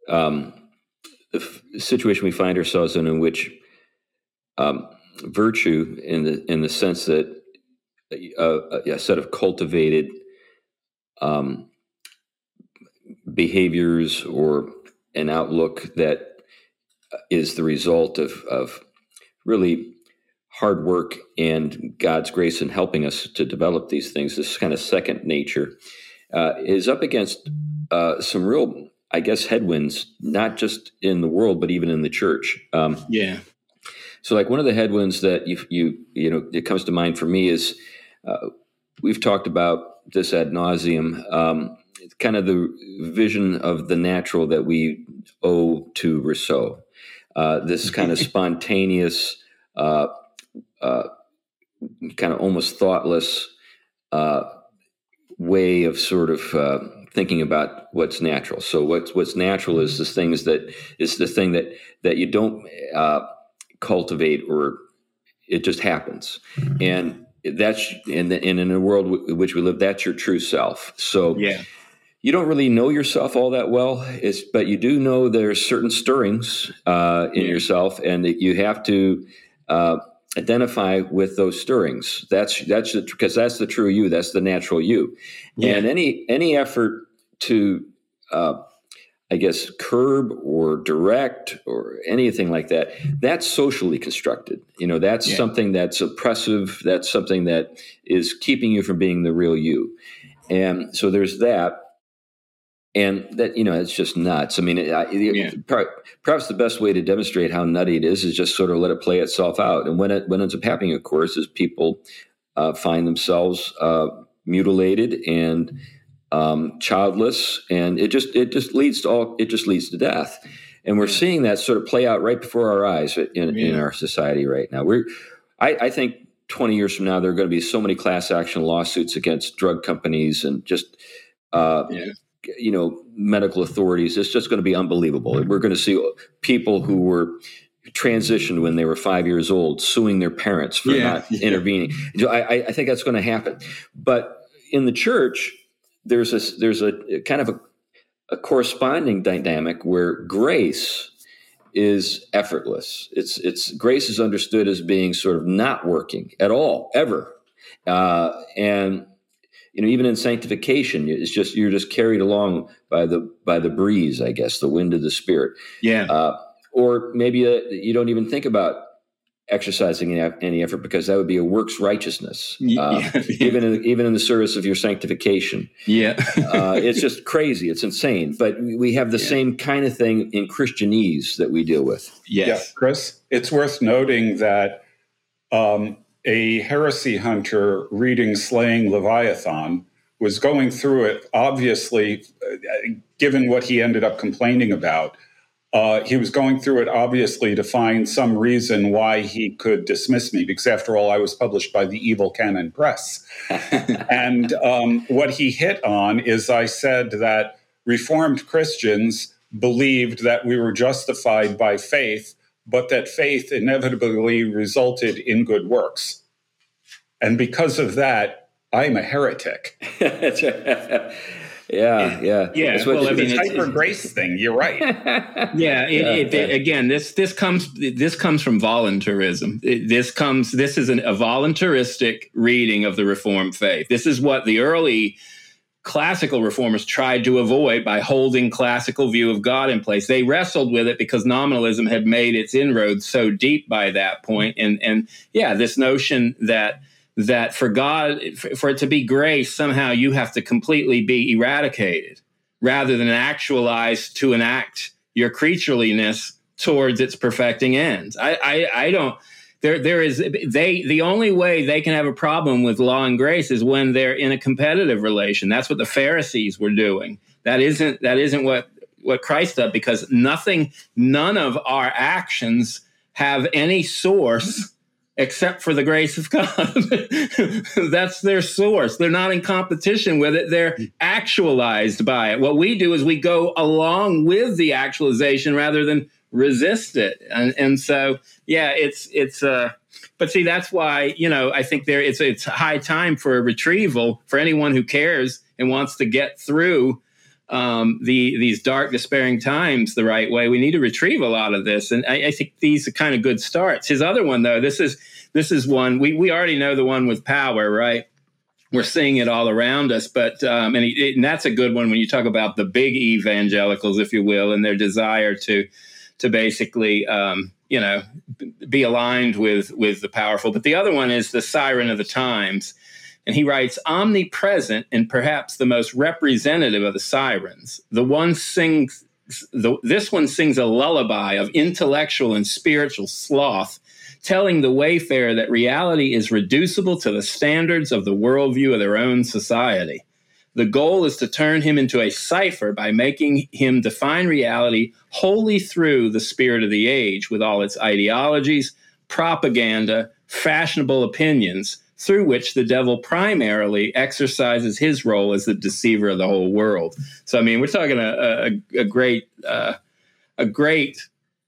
um, the f- situation we find ourselves in, in which um, virtue, in the in the sense that a, a set of cultivated um, behaviors or an outlook that is the result of, of really hard work and God's grace in helping us to develop these things, this kind of second nature, uh, is up against uh, some real, I guess, headwinds, not just in the world, but even in the church. Um, yeah. So like one of the headwinds that you, you, you know, it comes to mind for me is uh, we've talked about this ad nauseum, um, kind of the vision of the natural that we owe to Rousseau. Uh, this kind of spontaneous, uh, uh, kind of almost thoughtless uh, way of sort of uh, thinking about what's natural. So what's what's natural is the things that is the thing that that you don't uh, cultivate, or it just happens, and that's and, and in a world in which we live, that's your true self. So yeah. You don't really know yourself all that well, it's, but you do know there's certain stirrings uh, in yeah. yourself, and that you have to uh, identify with those stirrings. That's that's the, because that's the true you. That's the natural you. Yeah. And any any effort to, uh, I guess, curb or direct or anything like that, that's socially constructed. You know, that's yeah. something that's oppressive. That's something that is keeping you from being the real you. And so there's that. And that, you know, it's just nuts. I mean, it, I, yeah. perhaps the best way to demonstrate how nutty it is is just sort of let it play itself out. And when it when it ends up happening, of course, is people uh, find themselves uh, mutilated and um, childless, and it just it just leads to all it just leads to death. And we're seeing that sort of play out right before our eyes in, yeah. in our society right now. We're, I, I think, twenty years from now, there are going to be so many class action lawsuits against drug companies and just. Uh, yeah. you know, medical authorities. It's just going to be unbelievable. We're going to see people who were transitioned when they were five years old suing their parents for yeah, not yeah. intervening. I, I think that's going to happen. But in the church, there's a, there's a kind of a, a corresponding dynamic where grace is effortless. It's, it's grace is understood as being sort of not working at all, ever. Uh, and You know, even in sanctification, it's just you're just carried along by the by the breeze, I guess, the wind of the Spirit. Yeah. Uh, or maybe uh, you don't even think about exercising any, any effort because that would be a works righteousness, uh, yeah, yeah. even in, even in the service of your sanctification. Yeah. uh, it's just crazy. It's insane. But we have the yeah. same kind of thing in Christianese that we deal with. Yes. Yeah, Chris, it's worth noting that. Um, A heresy hunter reading Slaying Leviathan was going through it, obviously, uh, given what he ended up complaining about. Uh, he was going through it, obviously, to find some reason why he could dismiss me, because after all, I was published by the Evil Canon Press. And um, what he hit on is I said that Reformed Christians believed that we were justified by faith, but that faith inevitably resulted in good works. And because of that, I'm a heretic. yeah, yeah. Yeah, That's well, I mean, it's a hyper grace thing. You're right. yeah, it, it, it, again, this this comes this comes from voluntarism. It, this comes this is an, a voluntaristic reading of the Reformed faith. This is what the early classical reformers tried to avoid by holding classical view of God in place. They wrestled with it because nominalism had made its inroads so deep by that point. And and yeah, this notion that that for God, for it to be grace, somehow you have to completely be eradicated rather than actualized to enact your creatureliness towards its perfecting ends. I I, I don't. There, there is they. The only way they can have a problem with law and grace is when they're in a competitive relation. That's what the Pharisees were doing. That isn't. That isn't what what Christ did, because nothing, none of our actions have any source except for the grace of God. That's their source. They're not in competition with it. They're actualized by it. What we do is we go along with the actualization rather than resist it. And, and so, yeah, it's, it's, uh, but see, that's why, you know, I think there it's, it's high time for a retrieval for anyone who cares and wants to get through um, the these dark, despairing times the right way, we need to retrieve a lot of this. And I, I think these are kind of good starts. His other one, though, this is this is one we we already know, the one with power, right? We're seeing it all around us, but um, and, he, and that's a good one when you talk about the big evangelicals, if you will, and their desire to to basically um, you know be aligned with with the powerful. But the other one is the siren of the times, and he writes, omnipresent and perhaps the most representative of the sirens. The one sings the, this one sings a lullaby of intellectual and spiritual sloth, telling the wayfarer that reality is reducible to the standards of the worldview of their own society. The goal is to turn him into a cipher by making him define reality wholly through the spirit of the age, with all its ideologies, propaganda, fashionable opinions, through which the devil primarily exercises his role as the deceiver of the whole world. So, I mean, we're talking a, a, a great, uh, a great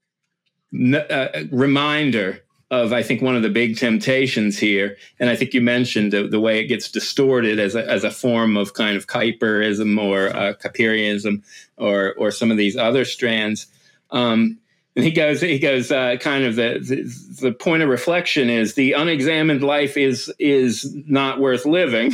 uh, reminder of, I think, one of the big temptations here. And I think you mentioned the, the way it gets distorted as a, as a form of kind of Kuyperism or uh, Kuyperianism or or some of these other strands. Um, and he goes, he goes, uh, kind of the, the the point of reflection is the unexamined life is is not worth living,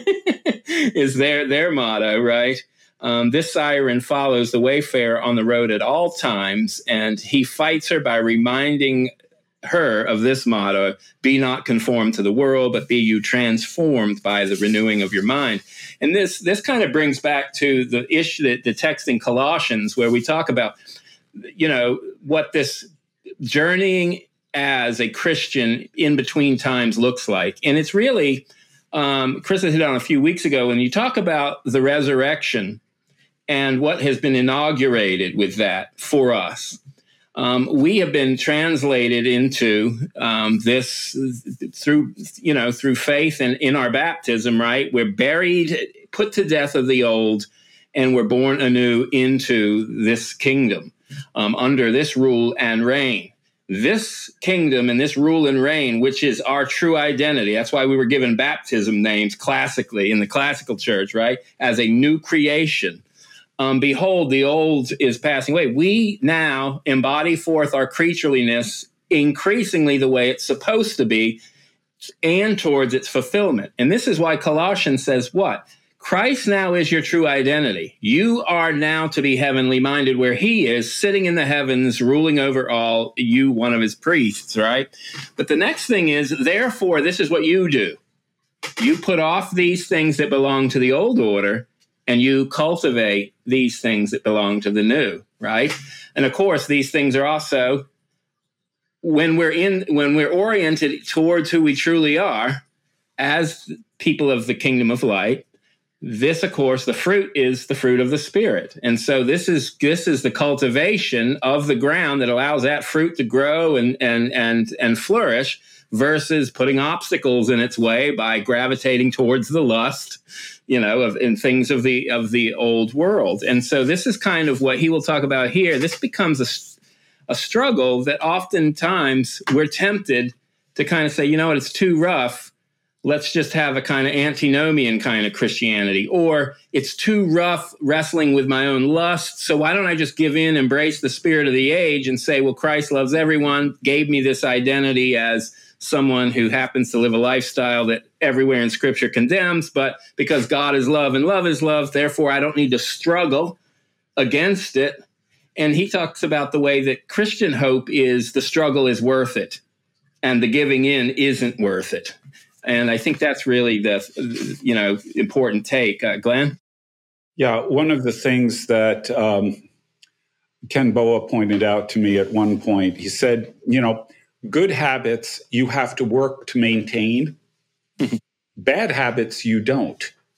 is their their motto, right? Um, this siren follows the wayfarer on the road at all times, and he fights her by reminding her of this motto: be not conformed to the world, but be you transformed by the renewing of your mind. And this this kind of brings back to the issue that the text in Colossians, where we talk about, you know, what this journeying as a Christian in between times looks like. And it's really, um, Chris had hit on a few weeks ago, when you talk about the resurrection and what has been inaugurated with that for us. Um, we have been translated into um, this through, you know, through faith and in our baptism, right? We're buried, put to death of the old, and we're born anew into this kingdom um, under this rule and reign. This kingdom and this rule and reign, which is our true identity. That's why we were given baptism names classically in the classical church, right? As a new creation. Um, behold, the old is passing away. We now embody forth our creatureliness increasingly the way it's supposed to be and towards its fulfillment. And this is why Colossians says what? Christ now is your true identity. You are now to be heavenly minded, where he is sitting in the heavens, ruling over all, you one of his priests, right? But the next thing is, therefore, this is what you do. You put off these things that belong to the old order, and you cultivate these things that belong to the new, right? And of course, these things are also, when we're in, when we're oriented towards who we truly are as people of the kingdom of light, this, of course, the fruit is the fruit of the Spirit. And so this is this is the cultivation of the ground that allows that fruit to grow and and and and flourish, versus putting obstacles in its way by gravitating towards the lust, you know, of in things of the of the old world. And so this is kind of what he will talk about here. This becomes a, a struggle that oftentimes we're tempted to kind of say, you know what, it's too rough. Let's just have a kind of antinomian kind of Christianity. Or it's too rough wrestling with my own lust, so why don't I just give in, embrace the spirit of the age, and say, well, Christ loves everyone, gave me this identity as someone who happens to live a lifestyle that everywhere in Scripture condemns, but because God is love and love is love, therefore I don't need to struggle against it. And he talks about the way that Christian hope is the struggle is worth it, and the giving in isn't worth it. And I think that's really the, you know, important take. Uh, Glenn? Yeah, one of the things that um, Ken Boa pointed out to me at one point, he said, you know, good habits you have to work to maintain. Bad habits you don't.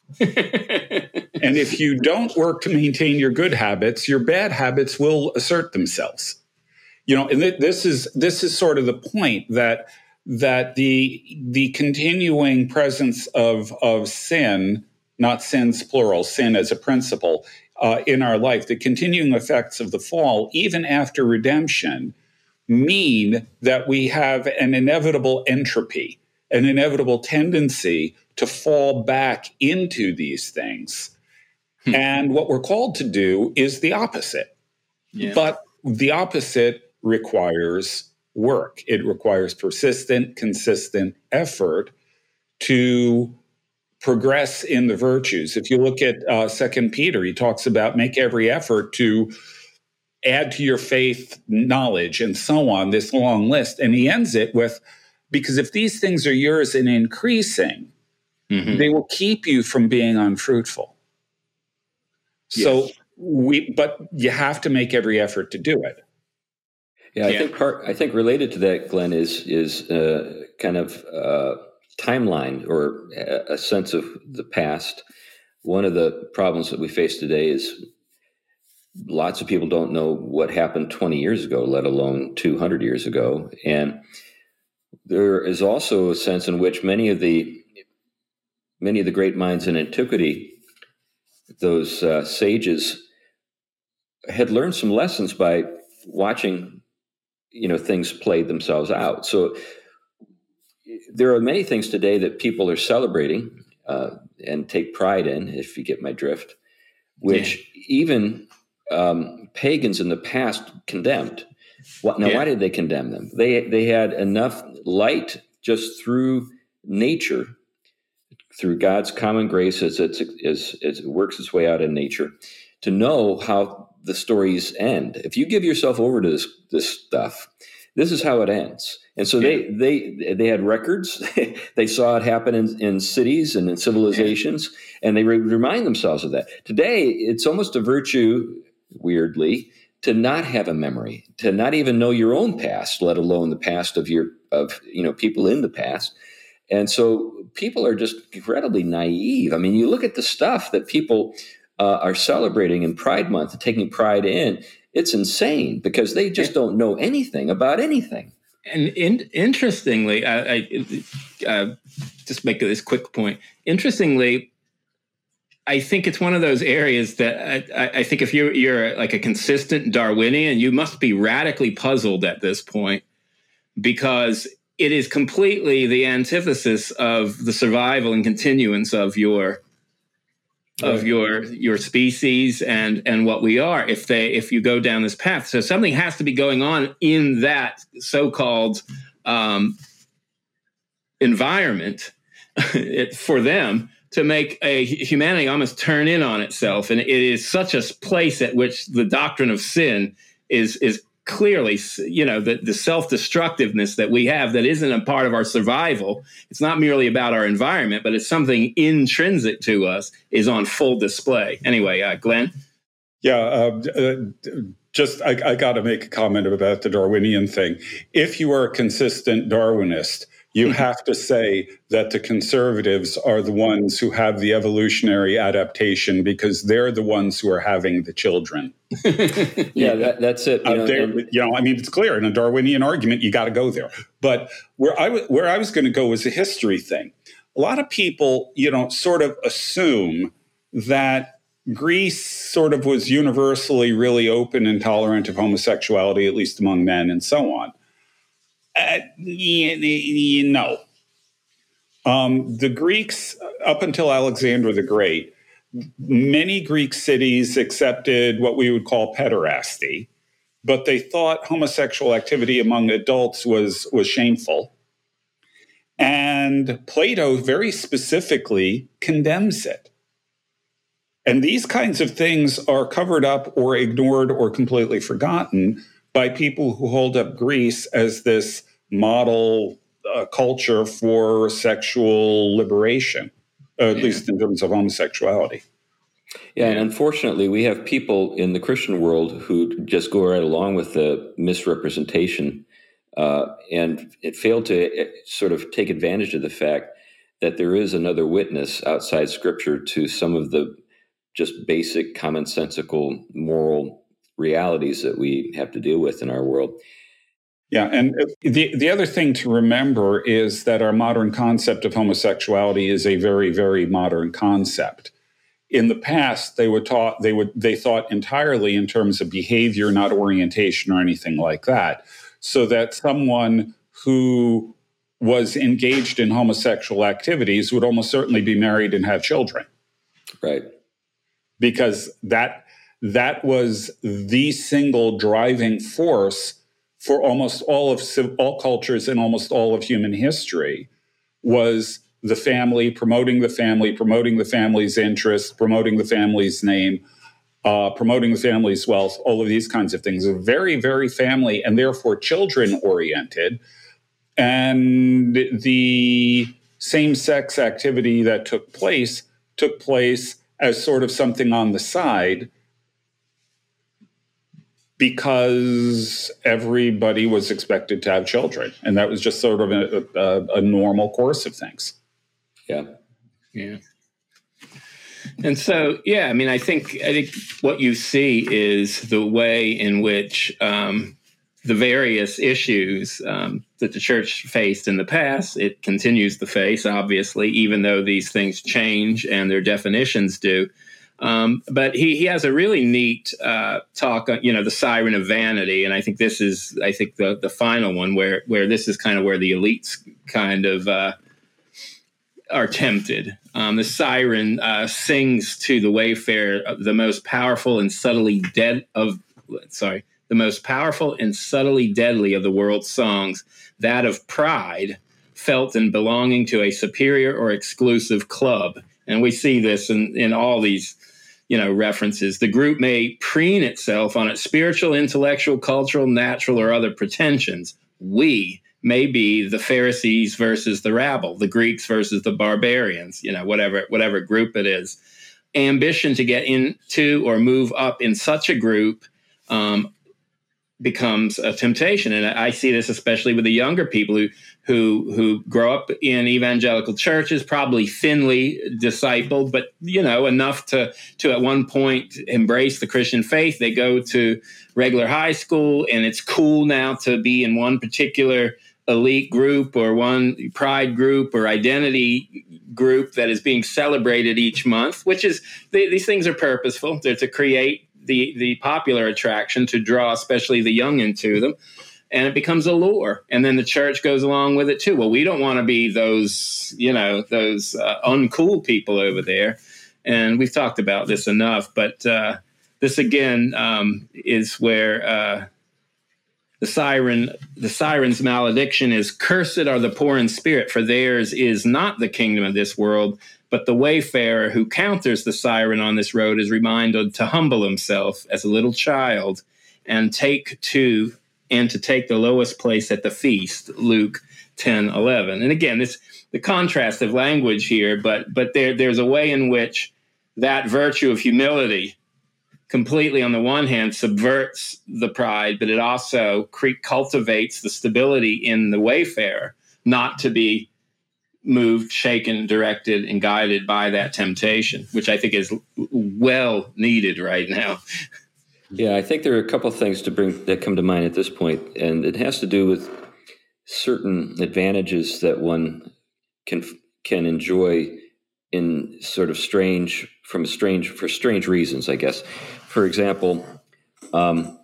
And if you don't work to maintain your good habits, your bad habits will assert themselves. You know, and th- this is this is sort of the point that that the the continuing presence of of sin, not sins plural, sin as a principle uh, in our life, the continuing effects of the fall, even after redemption, mean that we have an inevitable entropy, an inevitable tendency to fall back into these things. And what we're called to do is the opposite. Yeah. But the opposite requires work. It requires persistent, consistent effort to progress in the virtues. If you look at uh, Second Peter, he talks about make every effort to add to your faith knowledge and so on, this long list. And he ends it with, because if these things are yours and increasing, mm-hmm. they will keep you from being unfruitful. Yes. So we, but you have to make every effort to do it. Yeah, I yeah. think part, I think related to that, Glenn, is is uh, kind of uh, timeline or a sense of the past. One of the problems that we face today is lots of people don't know what happened twenty years ago, let alone two hundred years ago. And there is also a sense in which many of the many of the great minds in antiquity, those uh, sages, had learned some lessons by watching, you know, things play themselves out. So there are many things today that people are celebrating uh, and take pride in, if you get my drift, which yeah. even um, pagans in the past condemned. Now, yeah. why did they condemn them? They they had enough light just through nature, through God's common grace as, it's, as, as it works its way out in nature, to know how the stories end. If you give yourself over to this this stuff, this is how it ends. And so yeah. they they they had records. They saw it happen in, in cities and in civilizations, yeah. and they re- remind themselves of that. Today, it's almost a virtue, weirdly, to not have a memory, to not even know your own past, let alone the past of your of you know people in the past. And so people are just incredibly naive. I mean, you look at the stuff that people uh, are celebrating in Pride Month and taking pride in. It's insane because they just don't know anything about anything. And in, interestingly, I, I uh, just make this quick point. Interestingly, I think it's one of those areas that I, I think if you're, you're like a consistent Darwinian, you must be radically puzzled at this point, because it is completely the antithesis of the survival and continuance of your of your your species and and what we are if they if you go down this path. So something has to be going on in that so-called um, environment it, for them to make a humanity almost turn in on itself. And it is such a place at which the doctrine of sin is is clearly, you know, the, the self-destructiveness that we have that isn't a part of our survival. It's not merely about our environment, but it's something intrinsic to us, is on full display. Anyway, uh, Glenn? Yeah, uh, uh, just I, I got to make a comment about the Darwinian thing. If you are a consistent Darwinist, you have to say that the conservatives are the ones who have the evolutionary adaptation because they're the ones who are having the children. yeah, that, that's it. You know, and, you know, I mean, it's clear in a Darwinian argument, you got to go there. But where I, w- where I was going to go was a history thing. A lot of people, you know, sort of assume that Greece sort of was universally really open and tolerant of homosexuality, at least among men and so on. Uh, you know, um, the Greeks, up until Alexander the Great, many Greek cities accepted what we would call pederasty, but they thought homosexual activity among adults was, was shameful. And Plato very specifically condemns it. And these kinds of things are covered up or ignored or completely forgotten by people who hold up Greece as this model uh, culture for sexual liberation, uh, at yeah. least in terms of homosexuality. Yeah, and unfortunately, we have people in the Christian world who just go right along with the misrepresentation uh, and it failed to sort of take advantage of the fact that there is another witness outside Scripture to some of the just basic commonsensical moral realities that we have to deal with in our world. Yeah, and the the other thing to remember is that our modern concept of homosexuality is a very, very modern concept. In the past, they would taught they would they thought entirely in terms of behavior, not orientation or anything like that. So that someone who was engaged in homosexual activities would almost certainly be married and have children. Right. because that that was the single driving force for almost all of all cultures and almost all of human history, was the family, promoting the family, promoting the family's interests, promoting the family's name, uh, promoting the family's wealth, all of these kinds of things. Very, very family and therefore children oriented. And the same-sex activity that took place took place as sort of something on the side, because everybody was expected to have children. And that was just sort of a, a, a normal course of things. Yeah. Yeah. And so, yeah, I mean, I think I think what you see is the way in which um, the various issues um, that the church faced in the past, it continues to face, obviously, even though these things change and their definitions do. Um, but he, he has a really neat uh, talk, you know, the siren of vanity. And I think this is, I think, the, the final one where, where this is kind of where the elites kind of uh, are tempted. Um, the siren uh, sings to the wayfarer the most powerful and subtly dead of, sorry, the most powerful and subtly deadly of the world's songs, that of pride, felt in belonging to a superior or exclusive club. And we see this in, in all these, you know, references. The group may preen itself on its spiritual, intellectual, cultural, natural, or other pretensions. We may be the Pharisees versus the rabble, the Greeks versus the barbarians, you know, whatever, whatever group it is. Ambition to get into or move up in such a group um, becomes a temptation. And I see this especially with the younger people who who who grow up in evangelical churches, probably thinly discipled, but, you know, enough to to at one point embrace the Christian faith. They go to regular high school, and it's cool now to be in one particular elite group or one pride group or identity group that is being celebrated each month, which is, they, these things are purposeful. They're to create the the popular attraction, to draw especially the young into them, and it becomes a lure. And then the church goes along with it too. Well, we don't want to be those, you know, those uh, uncool people over there. And we've talked about this enough, but uh, this again um, is where uh, the siren, the siren's malediction is, "Cursed are the poor in spirit, for theirs is not the kingdom of this world." But the wayfarer who counters the siren on this road is reminded to humble himself as a little child and take to and to take the lowest place at the feast, Luke ten eleven. And again, this the contrast of language here, but but there there's a way in which that virtue of humility completely, on the one hand, subverts the pride, but it also cre- cultivates the stability in the wayfarer, not to be moved, shaken, directed, and guided by that temptation, which I think is well needed right now. Yeah, I think there are a couple of things to bring that come to mind at this point, and it has to do with certain advantages that one can can enjoy in sort of strange, from strange for strange reasons, I guess. For example, um,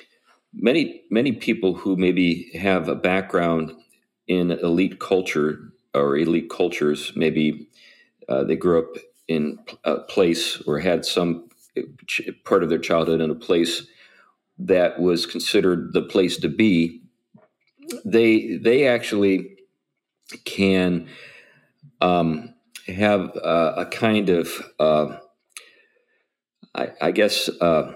many many people who maybe have a background in elite culture or elite cultures, maybe uh, they grew up in a place or had some part of their childhood in a place that was considered the place to be. They they actually can um, have uh, a kind of, uh, I, I guess, uh,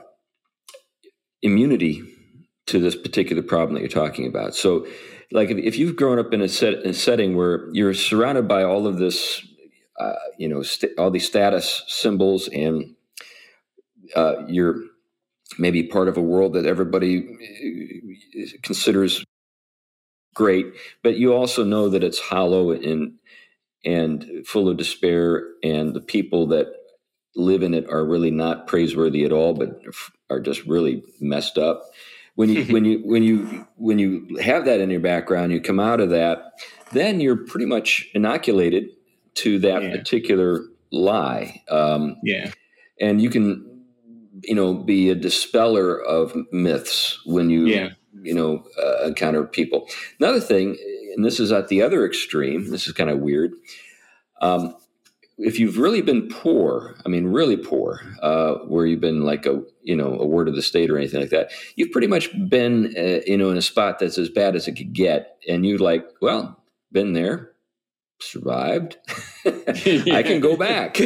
immunity to this particular problem that you're talking about. So, like if, if you've grown up in a, set, a setting where you're surrounded by all of this, uh, you know, st- all these status symbols, and uh, you're maybe part of a world that everybody considers great, but you also know that it's hollow and and full of despair, and the people that live in it are really not praiseworthy at all, but are just really messed up. When you when you when you when you have that in your background, you come out of that, then you're pretty much inoculated to that yeah. particular lie. Um, yeah, and you can, you know, be a dispeller of myths when you yeah. you know uh, encounter people. Another thing, and this is at the other extreme. This is kind of weird. Um, if you've really been poor, I mean, really poor, uh, where you've been like a, you know, a ward of the state or anything like that, you've pretty much been, uh, you know, in a spot that's as bad as it could get. And you're like, well, been there, survived. I can go back.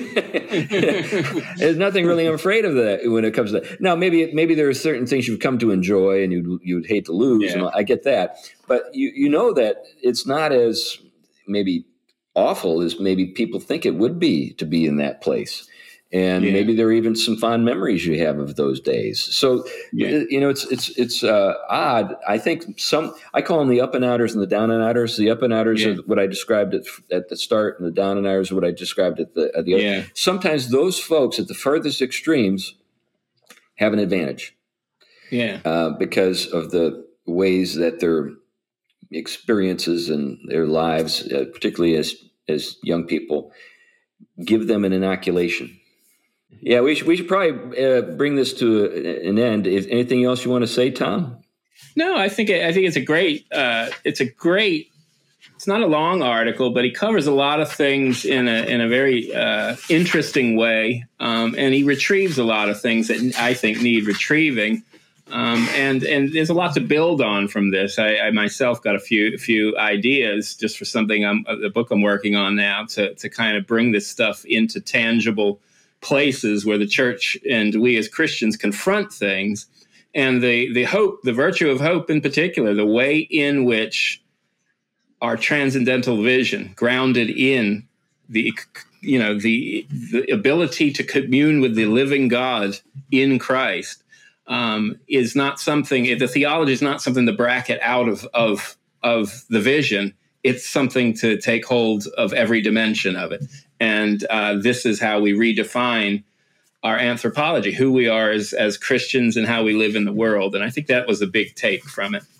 There's nothing really I'm afraid of that when it comes to that. Now, maybe, maybe there are certain things you've come to enjoy and you'd, you'd hate to lose. Yeah. And I get that, but you, you know that it's not as maybe awful as maybe people think it would be to be in that place. And yeah. maybe there are even some fond memories you have of those days. So, yeah. you know, it's, it's, it's uh, odd. I think some, I call them the up and outers and the down and outers. The up and outers yeah. are what I described at, at the start, and the down and outers are what I described at the, at the yeah. other. Sometimes those folks at the furthest extremes have an advantage. Yeah. Uh, because of the ways that their experiences and their lives, uh, particularly as, as young people, give them an inoculation. Yeah, we should, we should probably uh, bring this to a, an end. Is anything else you want to say, Tom? No, I think I think it's a great uh, it's a great. It's not a long article, but he covers a lot of things in a in a very uh, interesting way, um, and he retrieves a lot of things that I think need retrieving. Um, and and there's a lot to build on from this. I, I myself got a few a few ideas just for something I'm the book I'm working on now to to kind of bring this stuff into tangible places where the church and we as Christians confront things, and the the hope, the virtue of hope in particular, the way in which our transcendental vision, grounded in the you know the the ability to commune with the living God in Christ, um, is not something. The theology is not something to bracket out of of of the vision. It's something to take hold of every dimension of it. And uh, this is how we redefine our anthropology, who we are as, as Christians and how we live in the world. And I think that was a big take from it.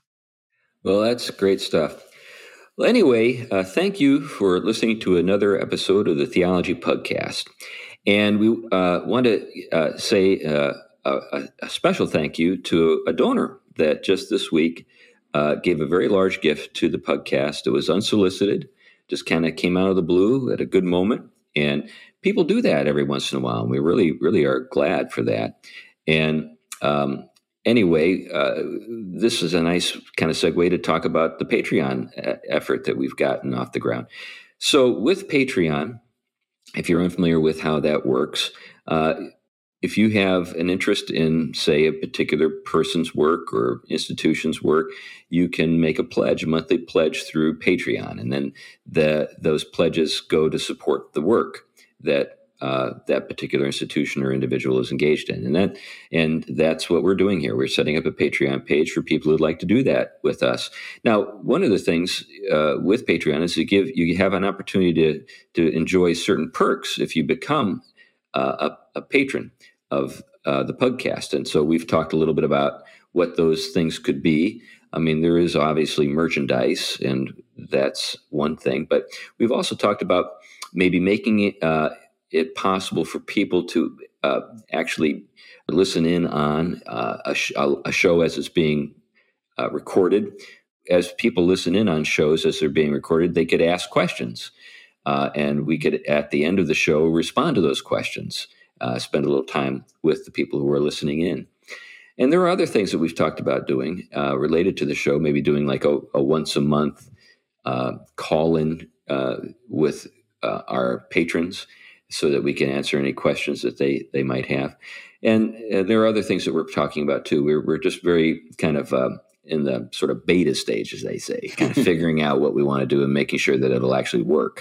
Well, that's great stuff. Well, anyway, uh, thank you for listening to another episode of the Theology Podcast. And we uh, want to uh, say uh, a, a special thank you to a donor that just this week uh, gave a very large gift to the podcast. It was unsolicited, just kind of came out of the blue at a good moment. And people do that every once in a while. And we really, really are glad for that. And um, anyway, uh, this is a nice kind of segue to talk about the Patreon effort that we've gotten off the ground. So with Patreon, if you're unfamiliar with how that works, uh, if you have an interest in, say, a particular person's work or institution's work, you can make a pledge, a monthly pledge through Patreon. And then the, those pledges go to support the work that uh, that particular institution or individual is engaged in. And that, and that's what we're doing here. We're setting up a Patreon page for people who'd like to do that with us. Now, one of the things uh, with Patreon is to give, you have an opportunity to, to enjoy certain perks if you become uh, a, a patron of uh, the podcast. And so we've talked a little bit about what those things could be. I mean, there is obviously merchandise, and that's one thing. But we've also talked about maybe making it, uh, it possible for people to uh, actually listen in on uh, a, sh- a show as it's being uh, recorded. As people listen in on shows as they're being recorded, they could ask questions. Uh, and we could, at the end of the show, respond to those questions. Uh, spend a little time with the people who are listening in. And there are other things that we've talked about doing uh, related to the show, maybe doing like a, a once a month uh, call-in uh, with uh, our patrons so that we can answer any questions that they, they might have. And uh, there are other things that we're talking about too. We're, we're just very kind of uh, in the sort of beta stage, as they say, kind of figuring out what we want to do and making sure that it'll actually work.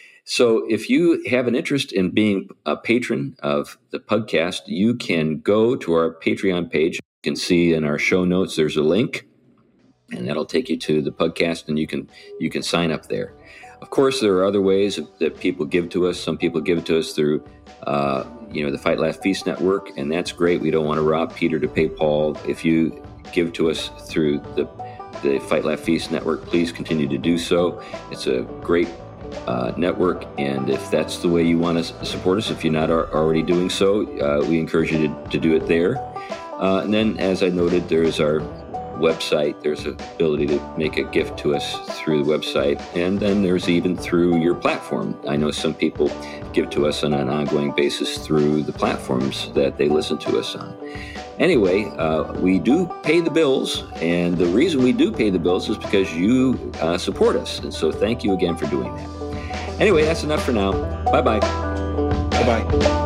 So if you have an interest in being a patron of the podcast, you can go to our Patreon page. You can see in our show notes, there's a link, and that'll take you to the podcast, and you can you can sign up there. Of course, there are other ways that people give to us. Some people give it to us through, uh, you know, the Fight Laugh Feast Network, and that's great. We don't want to rob Peter to pay Paul. If you give to us through the, the Fight Laugh Feast Network, please continue to do so. It's a great Uh, network, and if that's the way you want to support us, if you're not ar- already doing so, uh, we encourage you to, to do it there. Uh, and then, as I noted, there's our website. There's an ability to make a gift to us through the website. And then there's even through your platform. I know some people give to us on an ongoing basis through the platforms that they listen to us on. Anyway, uh, we do pay the bills, and the reason we do pay the bills is because you uh, support us. And so thank you again for doing that. Anyway, that's enough for now. Bye-bye. Bye-bye.